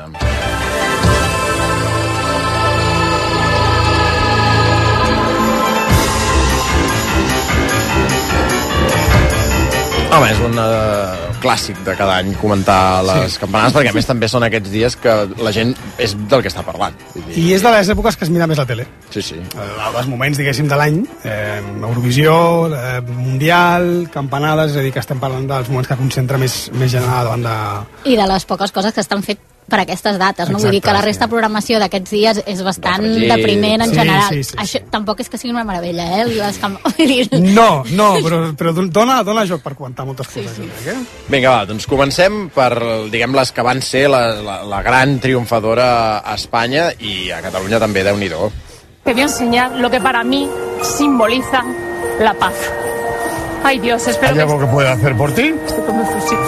D: Home, és un clàssic de cada any comentar les campanades, perquè a més també són aquests dies que la gent és del que està parlant.
L: I és de les èpoques que es mira més la tele.
D: Sí, sí.
L: Els moments, diguéssim, de l'any, Eurovisió, Mundial, campanades, és a dir, que estem parlant dels moments que concentra més gent davant de...
Q: I de les poques coses que estan fet per aquestes dates, no?
L: Exacte,
Q: vull dir que la resta de programació d'aquests dies és bastant depriment en general. Sí. Això tampoc és que sigui una meravella,
L: No, però dona joc per comentar moltes coses. Sí.
D: Vinga, va, doncs comencem per, diguem, les que van ser la gran triomfadora a Espanya i a Catalunya també, Déu-n'hi-do.
R: Te voy a enseñar lo que para mí simboliza la paz. Ay, Dios, espero
S: ¿Hay algo que pueda hacer por ti?
R: Estoy con mi fusil.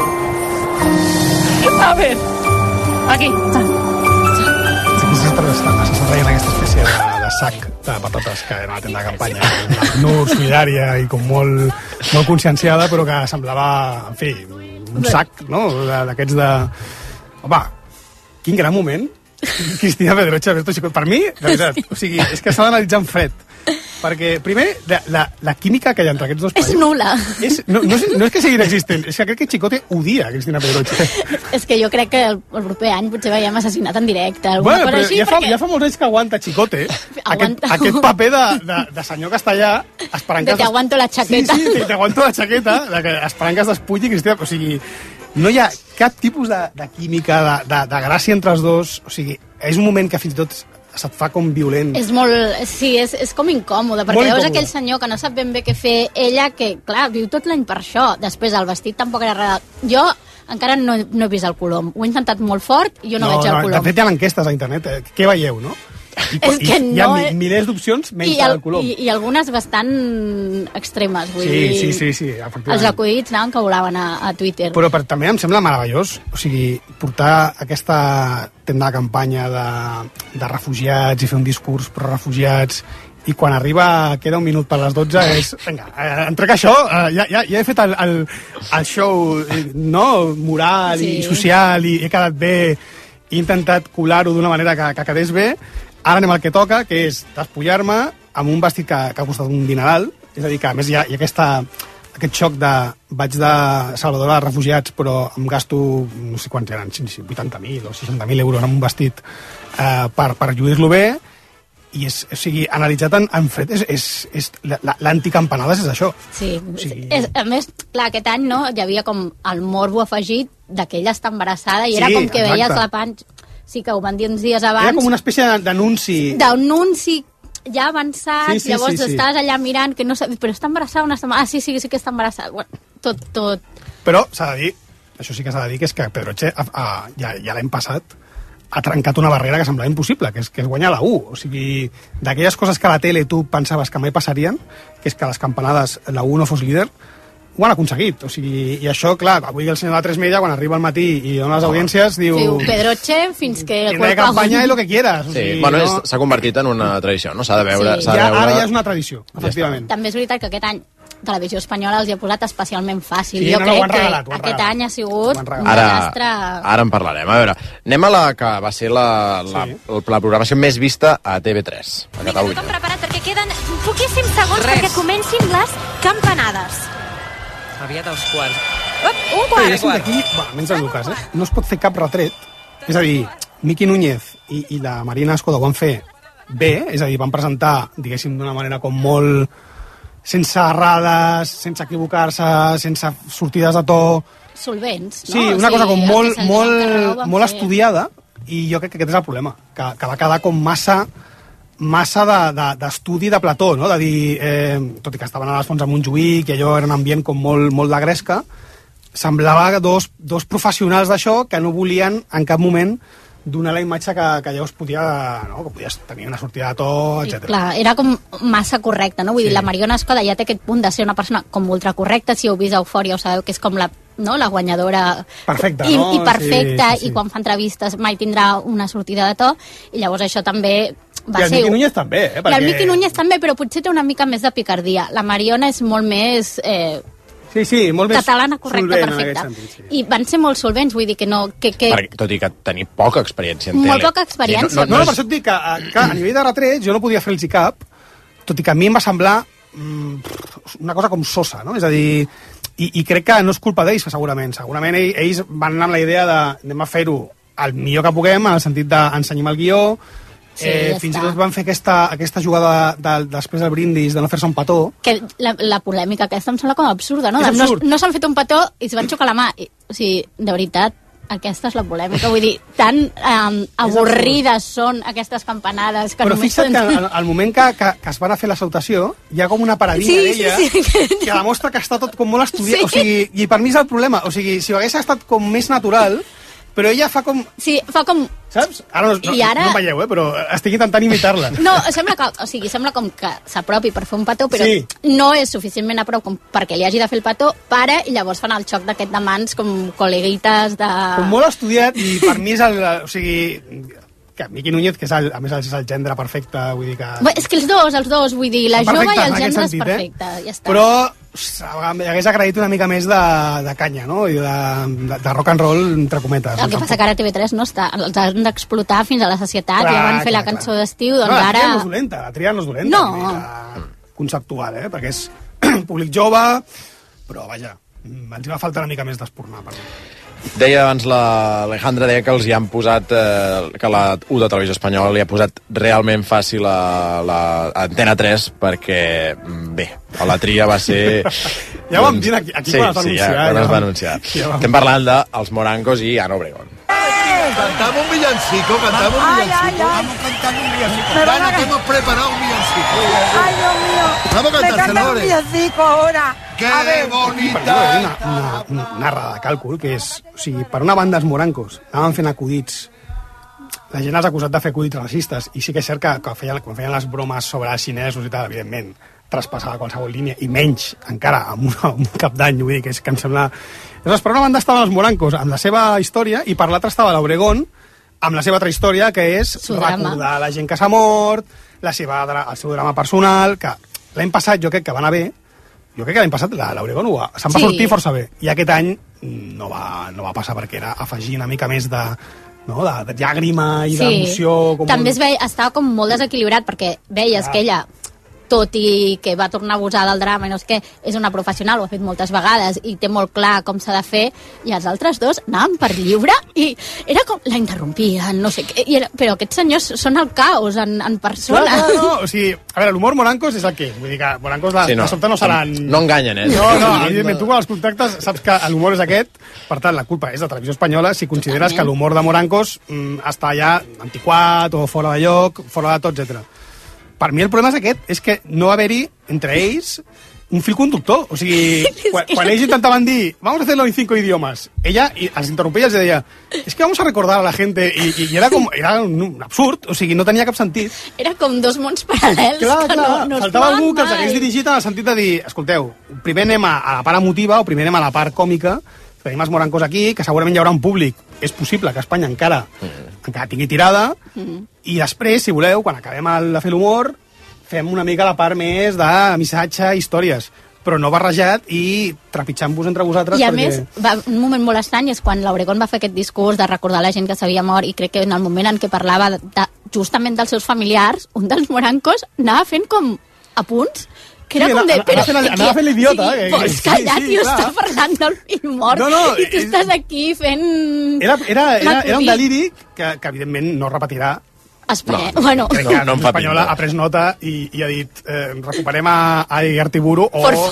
R: A ver... Aquí.
L: S'està traient aquesta espècie de sac de patates que era una tenda de campanya, nur, solidària i com molt conscienciada, però que semblava, en fi, un sac, no?, d'aquests de... Home, quin gran moment. Cristina Pedroche, per mi, de veritat, o sigui, és que s'ha d'analitzar en fred. Perquè, primer, la química que hi ha entre aquests dos països...
Q: És nul·la.
L: No és que sigui inexistent, és que crec que Chicote odia Cristina Pedroche.
Q: És que jo crec que el proper any potser veiem Assassinat en directe, alguna cosa així,
L: ja fa molts anys que aguanta Chicote, aquest paper de senyor castellà, esperant que...
Q: Te aguanto la chaqueta.
L: Sí, te aguanto la chaqueta, esperant que es despulli Cristina... O sigui, no hi ha cap tipus de química, de gràcia entre els dos, o sigui, és un moment que fins i tot se't fa com violent.
Q: És molt... Sí, és com incòmode, perquè veus aquell senyor que no sap ben bé què fer, ella que, clar, viu tot l'any per això. Després, el vestit tampoc era real. Jo encara no he vist el Colom. Ho he intentat molt fort i jo no veig el Colom.
L: De fet, hi ha enquestes a internet. Què veieu, no? Hi ha milers d'opcions menys el Colom.
Q: I algunes bastant extremes, vull dir...
L: Sí, efectivament.
Q: Els acudits anaven que volaven a Twitter.
L: Però també em sembla meravellós, o sigui, portar aquesta tenda de campanya de refugiats i fer un discurs pro refugiats, i quan arriba, queda un minut per les 12, és... Vinga, entre que això, ja he fet el show, no?, moral i social, i he quedat bé, he intentat colar-ho d'una manera que quedés bé. Ara anem al que toca, que és despullar-me amb un vestit que ha costat un dineral, és a dir, que a més hi ha aquest xoc de vaig de salvador de refugiats, però em gasto, no sé quants eren, 80.000 o 60.000 euros en un vestit per lluir-lo bé, i o sigui, analitzat en fred, l'anticampanades és això.
Q: Sí, a més, clar, aquest any no, hi havia com el morbo afegit que ella està embarassada i era com que veies la panxa. Sí, que ho van dir uns dies abans.
L: Era com una espècie d'anunci.
Q: D'anunci ja avançat, llavors estàs allà mirant, que no saps, però està embarassada o no està embarassada? Sí que està embarassada. Bueno, tot.
L: Però s'ha de dir, això sí que s'ha de dir, que és que Pedroche ja l'any passat ha trencat una barrera que semblava impossible, que és guanyar la U. O sigui, d'aquelles coses que a la tele tu pensaves que mai passarien, que és que a les campanades la U no fos líder, ho han aconseguit, o sigui, i això, clar, avui el senyor de la 3 Media, quan arriba al matí i dona les audiències, diu...
Q: Pedroche, fins que...
L: Tienda de campanya i lo que quieras.
D: Sí, bueno, s'ha convertit en una tradició, no? S'ha de veure...
L: Ara ja és una tradició, efectivament.
Q: També és veritat que aquest any Televisió Espanyola els hi ha posat especialment fàcil. Jo crec que aquest any ha sigut un desastre...
D: Ara en parlarem. A veure, anem a la que va ser la programació més vista a TV3, a Catalunya.
T: Tothom preparat perquè queden poquíssims segons perquè comencin les campanades.
U: Aviat als quarts.
T: Un quart.
L: Menys el Lucas, no es pot fer cap retret. És a dir, Miqui Núñez i la Marina Escoda ho van fer bé, és a dir, van presentar, diguéssim, d'una manera com molt... sense errades, sense equivocar-se, sense sortides de to...
Q: Solvents, no?
L: Sí, una cosa com molt estudiada, i jo crec que aquest és el problema, que va quedar com massa d'estudi de plató, no? De dir, tot i que estaven a les fonts a Montjuïc i allò era un ambient com molt de gresca, semblava dos professionals d'això que no volien en cap moment donar la imatge que llavors podia, no? Que podies tenir una sortida de to, etc.
Q: Clar, era com massa correcte, no? Vull dir, la Mariona Escoda ja té aquest punt de ser una persona com ultracorrecta. Si heu vist Eufòria ho sabeu que és com la guanyadora
L: perfecta,
Q: no? I perfecta,
L: sí.
Q: I quan fa entrevistes mai tindrà una sortida de to, i llavors això també va ser...
L: I el Miqui Núñez també,
Q: perquè... I el Miqui Núñez també, però potser té una mica més de picardia. La Mariona és molt més...
L: Sí, molt més
Q: catalana correcta, perfecta.
L: Sentit, sí.
Q: I van ser molt solvents, vull dir que no...
D: Perquè, tot i que tenir poca experiència en tele.
Q: Molt poca experiència.
L: No, per això et dic que a nivell de retrets jo no podia fer-los cap, tot i que a mi em va semblar una cosa com sosa, no? És a dir, i crec que no és culpa d'ells, segurament. Segurament ells van anar amb la idea de anem a fer-ho el millor que puguem, en el sentit d'ensenyar el guió. Fins i tot van fer aquesta jugada després del brindis, de no fer-se un petó.
Q: Que la polèmica aquesta em sembla com absurda, no? No s'han fet un petó i es van xocar la mà. O sigui, de veritat, aquesta és la polèmica. Vull dir, tan avorrides són aquestes campanades que
L: però
Q: només...
L: Però fixa't que al moment que es van a fer la salutació, hi ha com una paradilla d'ella que demostra que està tot com molt estudiat. O sigui, i per mi és el problema. O sigui, si ho hagués estat com més natural, però ella fa com...
Q: Sí, fa com...
L: Saps? Ara no em veieu, però estic intentant imitar-la.
Q: No, sembla com que s'apropi per fer un petó, però no és suficientment a prop com perquè li hagi de fer el petó, para, i llavors fan el xoc d'aquest de mans com col·leguites de...
L: Com molt estudiat, i per mi és el... O sigui, que Miqui Núñez, que és a més és el gendre perfecte, vull dir que...
Q: Bé, és que els dos, vull dir, la jove i el gendre és perfecte, ja està.
L: Però hagués agraït una mica més de canya, no? I de rock and roll, entre cometes.
Q: El que passa que ara TV3 no està, els han d'explotar fins a la societat, ja van fer la cançó d'estiu, doncs ara...
L: La tria no és dolenta,
Q: no.
L: Conceptual, perquè és públic jove, però vaja, ens hi va faltar una mica més d'espurnar, per mi.
D: Deia abans l'Alejandra, deia que els hi han posat, que la U de Televisió Espanyola li ha posat realment fàcil a l'Antena 3 perquè, bé, la tria va ser...
L: Ja ho vam dir aquí quan es va anunciar.
D: Sí, quan es va anunciar. Estem parlant dels Morancos i Ana Obregón.
S: Cantamos un villancico. Vamos a cantar un villancico. Dana, que hemos preparado un villancico.
V: Ay, Dios mío.
S: Vamos a cantar,
V: me un villancico ahora.
S: ¡Qué bonita!
L: Una errada de càlcul, que és... O sigui, per una banda els Morancos anaven fent acudits. La gent els ha acusat de fer acudits racistes, i sí que és cert que quan feien les bromes sobre els xinesos i tal, evidentment, traspassava qualsevol línia, i menys encara amb un cap d'any, vull dir, que em sembla... Llavors, per una banda estaven els Morancos amb la seva història, i per l'altra estava l'Obregón amb la seva altra història, que és recordar la gent que s'ha mort, el seu drama personal, que l'any passat jo crec que va anar bé. Jo crec que l'any passat l'Obregón se'n va sortir força bé, i aquest any no va passar, perquè era afegir una mica més de llàgrima i d'emoció.
Q: També estava com molt desequilibrat, perquè veies que ella, tot i que va tornar a abusar del drama i no sé què, és una professional, ho ha fet moltes vegades i té molt clar com s'ha de fer, i els altres dos anaven per lliure i era com, la interrompien, no sé què, però aquests senyors són el caos en persona.
L: No, o sigui, a veure, l'humor Morancos és el que és, vull dir que Morancos de sobte no seran...
D: No enganyen,
L: No, evidentment, tu quan els contactes saps que l'humor és aquest, per tant, la culpa és de Televisió Espanyola si consideres que l'humor de Morancos està ja antiquat o fora de lloc, fora de tot, etc. Per mi el problema és aquest, és que no va haver-hi, entre ells, un fil conductor. O sigui, quan ells intentaven dir vamos a hacerlo en 5 idiomas, ella els interrompia i els deia es que vamos a recordar a la gente, i era un absurd, o sigui, no tenia cap sentit.
Q: Era com dos mons paral·lels.
L: Clar, faltava algú que els hagués dirigit en el sentit de dir, escolteu, primer anem a la part emotiva o primer anem a la part còmica, tenim els Morancos aquí, que segurament hi haurà un públic, és possible que Espanya encara tingui tirada, i després, si voleu, quan acabem de fer l'humor, fem una mica la part més de missatge, històries, però no barrejat i trepitjant-vos entre vosaltres.
Q: I a més, un moment molt estrany és quan l'Obregón va fer aquest discurs de recordar la gent que s'havia mort, i crec que en el moment en què parlava justament dels seus familiars, un dels Morancos anava fent com apunts que era com de...
L: Anava fent l'idiota.
Q: Vols callar, tio, està parlant del fill mort i tu estàs aquí fent...
L: Era un deliri que evidentment no repetirà.
Q: Bueno,
L: crec que l'Espanyola ha pres nota i ha dit recuperem a Igartiburu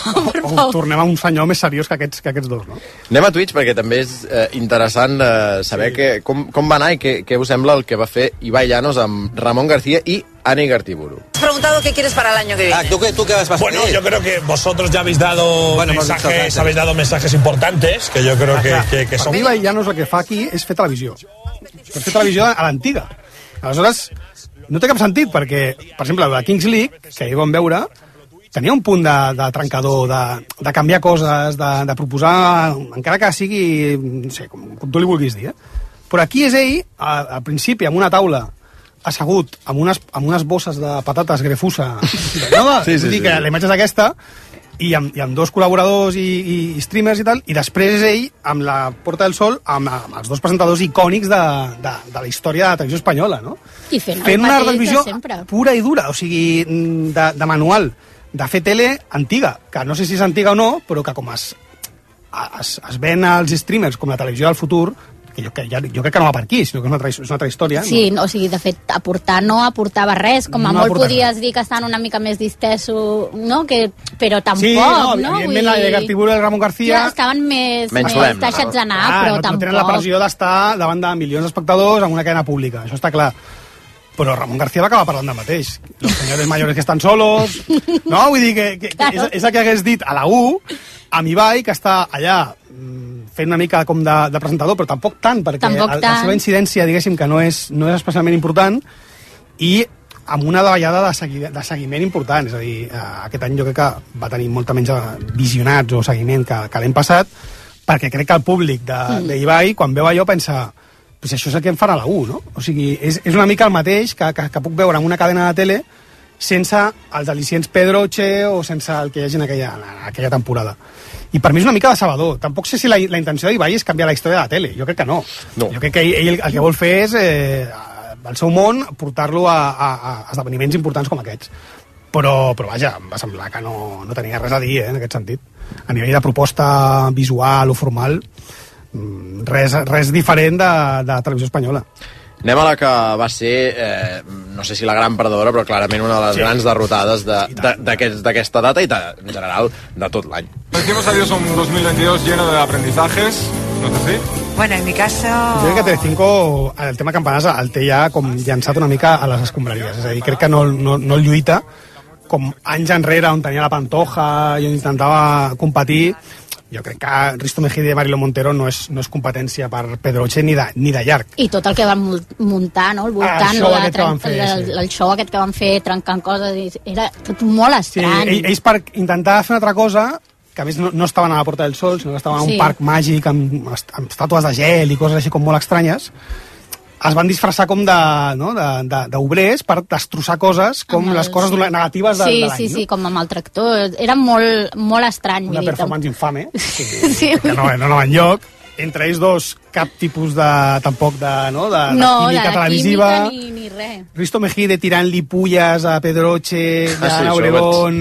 L: o tornem a un senyor més seriós que aquests dos, no?
D: Anem a Twitch perquè també és interessant saber com va anar i què us sembla el que va fer Ibai Llanos amb Ramon García i Ana Igartiburu.
W: Has preguntado qué quieres para el año que viene.
X: ¿Tú qué vas a hacer? Bueno, yo creo que vosotros ya habéis dado mensajes importantes, que yo creo que son...
L: Per mi Ibai Llanos el que fa aquí és fer televisió. pots fer televisió a l'antiga. Aleshores, no té cap sentit, perquè, per exemple, la Kings League, que ahir vam veure, tenia un punt de trencador, de canviar coses, de proposar, encara que sigui, no sé, com tu li vulguis dir, Però aquí és ell, al principi, amb una taula, assegut, amb unes bosses de patates grefusa, vull dir que la imatge és aquesta, i amb dos col·laboradors i streamers i tal, i després és ell, amb la Porta del Sol, amb els dos presentadors icònics de la història de la televisió espanyola, no?
Q: I fent
L: una televisió pura i dura, o sigui, de manual, de fer tele antiga, que no sé si és antiga o no, però que com es ven als streamers com la televisió del futur, que jo crec que no va per aquí, sinó que és una altra història.
Q: Sí, no? O sigui, de fet, no aportava res, com a molt podies dir que estan una mica més distesos, no? Però tampoc,
L: sí, no? Evidentment, la de Gartiburu i el Ramon García...
Q: Ja estaven més deixats anar, però tampoc...
L: No tenen la pressió d'estar davant de milions d'espectadors en una cadena pública, això està clar. Però Ramon García va acabar parlant del mateix. Los señores mayores que estan solos... No, vull dir que és el que hagués dit a la U, amb Ibai, que està allà fent una mica com de presentador, però tampoc tant, perquè la seva incidència, diguéssim, que no és especialment important, i amb una davallada de seguiment important. És a dir, aquest any jo crec que va tenir molta menys visionats o seguiment que l'any passat, perquè crec que el públic d'Ibai, quan veu allò, pensa... Pues això és el que em farà la U, no? O sigui, és una mica el mateix que puc veure en una cadena de tele sense els al·licients Pedroche o sense el que hi hagi en aquella temporada. I per mi és una mica decebedor. Tampoc sé si la intenció d'Ibai és canviar la història de la tele. Jo crec que no. Jo crec que ell el que vol fer és, el seu món, portar-lo a esdeveniments importants com aquests. Però vaja, em va semblar que no tenia res a dir, en aquest sentit. A nivell de proposta visual o formal, res diferent de televisió espanyola.
D: Anem a la que va ser, no sé si la gran perdedora, però clarament una de les grans derrotades d'aquesta data i en general de tot l'any.
A: Decimos adiós a un 2022 lleno de aprendizajes, no sé si...
V: Bueno, en mi caso...
L: Jo crec que Telecinco, el tema campanades, el té ja com llançat una mica a les escombraries. És a dir, crec que no el lluita com anys enrere, on tenia la Pantoja i on intentava competir. Jo crec que Risto Mejide i Marilo Montero no és competència per Pedroche ni de llarg.
Q: I tot el que van muntar, no? Al voltant, el show aquest que van fer trencant coses, era tot molt estrany.
L: Sí, ells per intentar fer una altra cosa, que a més no estaven a la Porta del Sol, sinó que estaven a un parc màgic amb estàtues de gel i coses així com molt estranyes, es van disfressar com d'obrers per destrossar coses com les coses negatives de l'any.
Q: Sí, com amb el tractor. Era molt estrany.
L: Una performance infame, que no va enlloc. Entre ells dos, cap tipus de química televisiva.
Q: Ni res.
L: Risto Mejide tirant-li pulles a Pedroche, a Obregón...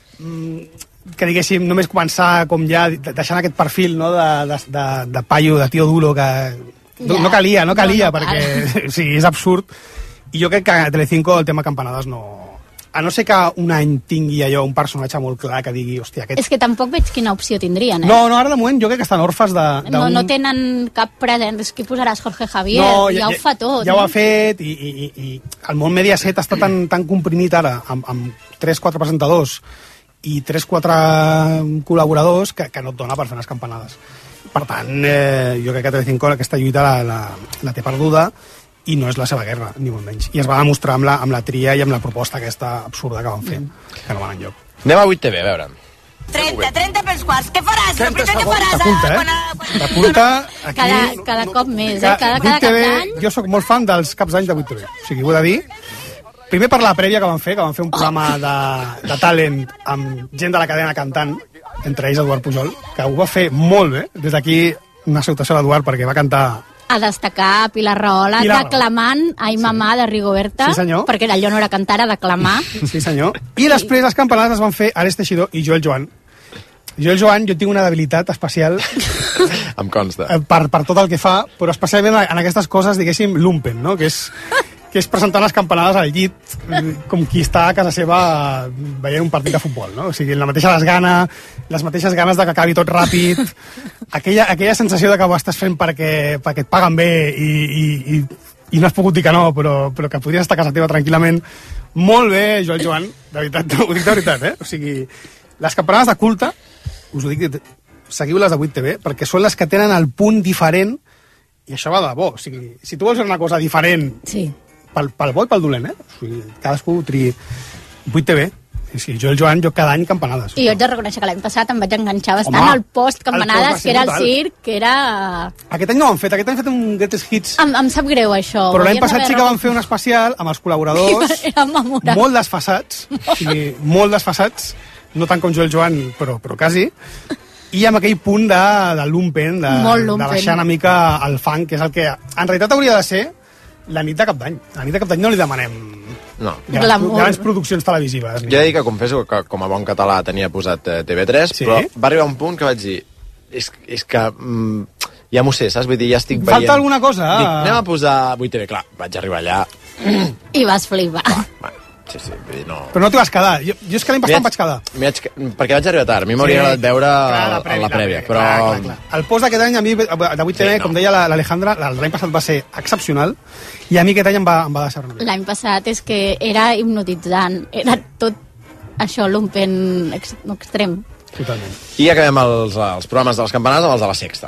L: que diguéssim, només començar com ja deixant aquest perfil de paio, de tio duro que... No calia, perquè sí, és absurd. I jo crec que a Telecinco el tema campanades no... A no ser que un any tingui allò un personatge molt clar que digui, hòstia, aquest...
Q: És que tampoc veig quina opció tindrien,
L: No, ara de moment jo crec que estan orfes de...
Q: No tenen cap present. És que posaràs Jorge Javier, ja ho fa tot.
L: Ja ho ha fet i el món Mediaset està tan comprimit ara amb 3-4 presentadors i 3-4 col·laboradors que no et dona per fer unes campanades. Per tant, jo crec que Telecinco aquesta lluita la té perduda i no és la seva guerra, ni molt menys. I es va demostrar amb la tria i amb la proposta aquesta absurda que van fer, que no van enlloc.
D: Anem a 8TV, a veure.
V: 30 pels quarts. Què faràs? El primer que faràs...
L: T'apunta aquí...
Q: Cada cop més, cada cap d'any.
L: Jo sóc molt fan dels caps d'any de 8TV. O sigui, ho he de dir. Primer per la prèvia que van fer un programa de talent amb gent de la cadena cantant, entre ells Eduard Pujol, que ho va fer molt bé. Des d'aquí una salutació a l'Eduard perquè va cantar...
Q: A destacar Pilar Rahola declamant Ai mamà de Rigoberta, perquè allò no era cantar, era declamar.
L: Sí senyor. I després les campanades es van fer Alex Teixidor i Joel Joan. Joel Joan, jo tinc una debilitat especial
D: em consta
L: per tot el que fa, però especialment en aquestes coses, diguéssim, lumpen, no? Que és presentar les campanades al llit com qui està a casa seva veient un partit de futbol, no? O sigui, les mateixes ganes de que acabi tot ràpid, aquella sensació de que ho estàs fent perquè et paguen bé i no has pogut dir que no, però que podries estar a casa teva tranquil·lament. Molt bé, Joel Joan, de veritat, ho dic de veritat, O sigui, les campanades de culte, us ho dic, seguiu les de 8TV, perquè són les que tenen el punt diferent I això va de bo. O sigui, si tu vols fer una cosa diferent pel bo i pel dolent, o sigui, cadascú triï 8TV. Sí, jo cada any campanades.
Q: I jo haig de reconèixer que l'any passat em vaig enganxar bastant al post campanades, que era el circ, que era...
L: Aquest any no ho han fet, aquest any han fet un Greatest Hits.
Q: Em sap greu, això.
L: Però l'any passat sí que van fer un especial amb els col·laboradors molt desfasats, o sigui, molt desfasats, no tant com jo el Joan, però quasi, i amb aquell punt de lumpen, de baixar una mica el funk, que és el que en realitat hauria de ser la nit de Cap d'Any. A la nit de Cap d'Any no li demanem grans produccions televisives.
D: Jo he de dir que confesso que com a bon català tenia posat TV3, però va arribar un punt que vaig dir és que ja m'ho sé, saps? Vull dir, ja estic veient...
L: Falta alguna cosa.
D: Dic, anem a posar 8TV. Clar, vaig arribar allà...
Q: I vas flipar.
D: Sí, vull dir, no...
L: Però no t'hi vas quedar. Jo és que l'any passat em vaig quedar.
D: Perquè vaig arribar tard. A mi m'hauria agradat veure la prèvia, però...
L: Clar. El post d'aquest any, a mi, de 8TV, com deia l'Alejandra, l'any passat va ser excepcional, i a mi aquest any em va deixar una mica.
Q: L'any passat és que era hipnotitzant. Era tot això, l'umpen extrem.
L: Totalment.
D: I acabem els programes de les campanades amb els de la Sexta.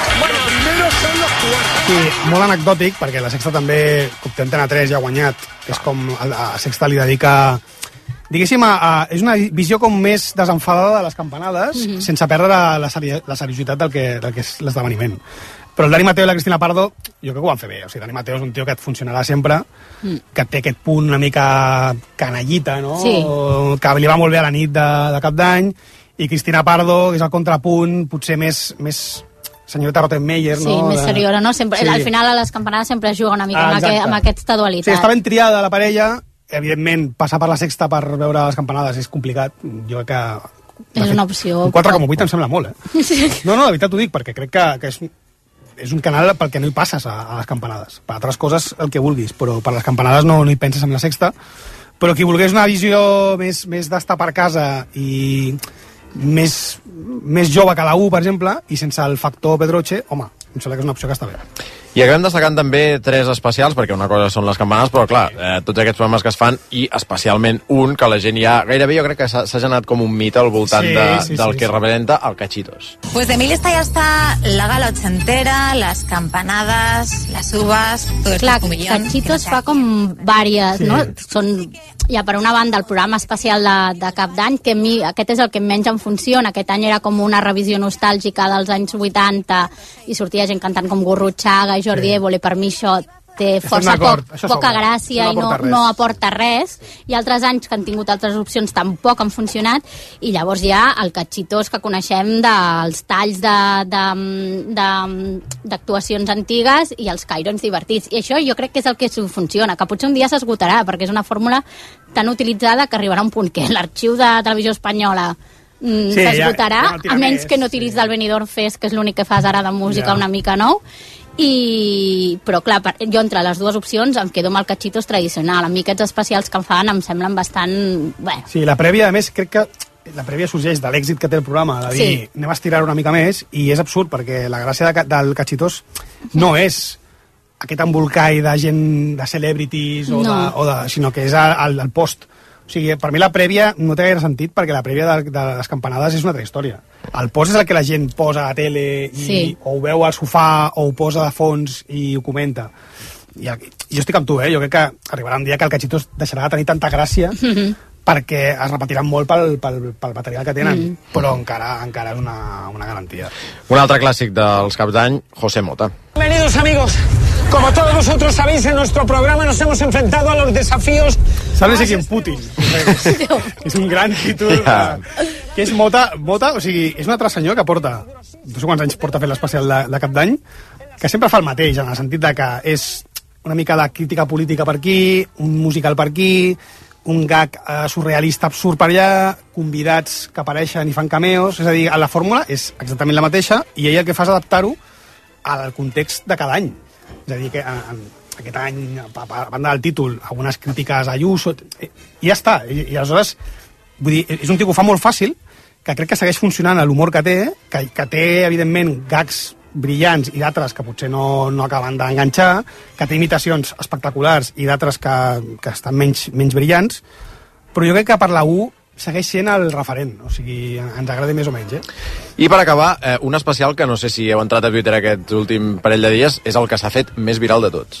L: Sí, molt anecdòtic, perquè la Sexta també, com té Antena 3, ja ha guanyat, és com la Sexta li dedica... Diguéssim, és una visió com més desenfadada de les campanades, sense perdre la seriositat del que és l'esdeveniment. Però el Dani Mateo i la Cristina Pardo, jo crec que ho van fer bé. O sigui, Dani Mateo és un tio que et funcionarà sempre, que té aquest punt una mica canallita, no?
Q: Sí.
L: Que li va molt bé a la nit de Cap d'Any, i Cristina Pardo, que és el contrapunt, potser més senyoreta Rottenmeier, no?
Q: Sí, més seriosa, no? Sempre, al final a les campanades sempre es juga una mica amb aquesta dualitat.
L: Sí, està ben triada la parella, evidentment passar per la Sexta per veure les campanades és complicat, jo crec que...
Q: És una opció.
L: Un 4,8 em sembla molt,
Q: Sí.
L: No, de veritat ho dic, perquè crec que és un canal pel que no hi passes a les campanades. Per altres coses, el que vulguis, però per les campanades no hi penses amb la Sexta. Però qui volgués una visió més d'estar per casa i més jove que la U, per exemple, i sense el factor Pedroche, home, em sembla que és una opció que està bé.
D: I acabem destacant també 3 especials, perquè una cosa són les campanades, però clar, tots aquests programes que es fan, i especialment un que la gent ja... Gairebé jo crec que s'ha generat com un mite al voltant del que representa el Cachitos.
W: Pues de mi lista ya está la gala ochentera, las campanadas, las uvas, todo esto.
Q: Clar, Cachitos fa com vàries, no? Són, ja per una banda, el programa especial de Cap d'Any, que a mi aquest és el que menys em funciona. Aquest any era com una revisió nostàlgica dels anys 80 i sortia gent cantant com Gurruchaga i Jordi Évole. Per mi això té força poca gràcia i no aporta res, i altres anys que han tingut altres opcions tampoc han funcionat, i llavors hi ha el Cachitos que coneixem dels talls d'actuacions antigues i els cairons divertits, i això jo crec que és el que funciona, que potser un dia s'esgotarà perquè és una fórmula tan utilitzada que arribarà un punt que l'arxiu de Televisió Espanyola s'esgotarà, a menys que no tiris del Benidorm Fest, que és l'únic que fas ara de música una mica nou. Però clar, jo entre les dues opcions em quedo amb el Cachitos tradicional. A mi aquests especials que em fan em semblen bastant...
L: Sí, la prèvia, a més, crec que la prèvia sorgeix de l'èxit que té el programa, de dir, anem a estirar una mica més, i és absurd, perquè la gràcia del Cachitos no és aquest embolcall de gent, de celebrities, sinó que és el post. O sigui, per mi la prèvia no té gaire sentit, perquè la prèvia de les campanades és una altra història. El post és el que la gent posa a la tele o ho veu al sofà o ho posa de fons i ho comenta. Jo estic amb tu, jo crec que arribarà un dia que el Cachitos deixarà de tenir tanta gràcia perquè es repetiran molt pel material que tenen, però encara és una garantia.
D: Un altre clàssic dels Caps d'Any, José Mota.
B: Bienvenidos, amigos. Como todos vosotros sabéis, en nuestro programa nos hemos enfrentado a los desafíos...
L: ¿Sabes de quién? Putin. És un gran títol. Que és Mota, o sigui, és un altre senyor que porta, no sé quants anys porta fent l'especial de Cap d'Any, que sempre fa el mateix, en el sentit de que és una mica de crítica política per aquí, un musical per aquí, un gag surrealista absurd per allà, convidats que apareixen i fan cameos, és a dir, la fórmula és exactament la mateixa, i ell el que fa és adaptar-ho al context de cada any. És a dir, que aquest any, a banda del títol, algunes crítiques a Ayuso, i ja està. I aleshores, vull dir, és un tio que ho fa molt fàcil, que crec que segueix funcionant l'humor que té, que té, evidentment, gags brillants i d'altres que potser no acaben d'enganxar, que té imitacions espectaculars i d'altres que estan menys brillants, però jo crec que per la U segueix sent el referent, o sigui, ens agrada més o menys,
D: I per acabar, un especial que no sé si heu entrat a Twitter aquest últim parell de dies, és el que s'ha fet més viral de tots.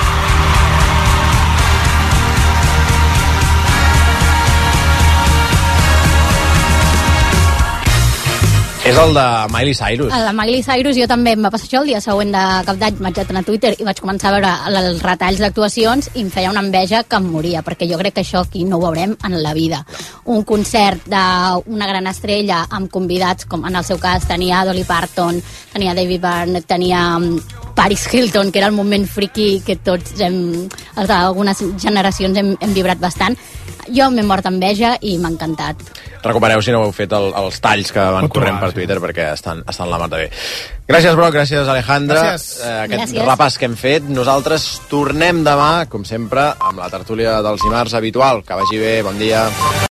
D: És el de Miley Cyrus.
Q: El de Miley Cyrus, jo també em va passar això el dia següent de cap d'any, vaig entrar a Twitter i vaig començar a veure els retalls d'actuacions i em feia una enveja que em moria, perquè jo crec que això aquí no ho veurem en la vida. Un concert d'una gran estrella amb convidats, com en el seu cas tenia Dolly Parton, tenia David Byrne, tenia Paris Hilton, que era el moment friki que tots algunes generacions hem vibrat bastant. Jo m'he mort d'enveja i m'ha encantat.
D: Recupereu, si no ho heu fet, els talls que van corrent per Twitter, perquè estan la mar de bé. Gràcies, Broc, gràcies, Alejandra. Aquest repàs que hem fet. Nosaltres tornem demà, com sempre, amb la tertúlia dels dimarts habitual. Que vagi bé, bon dia.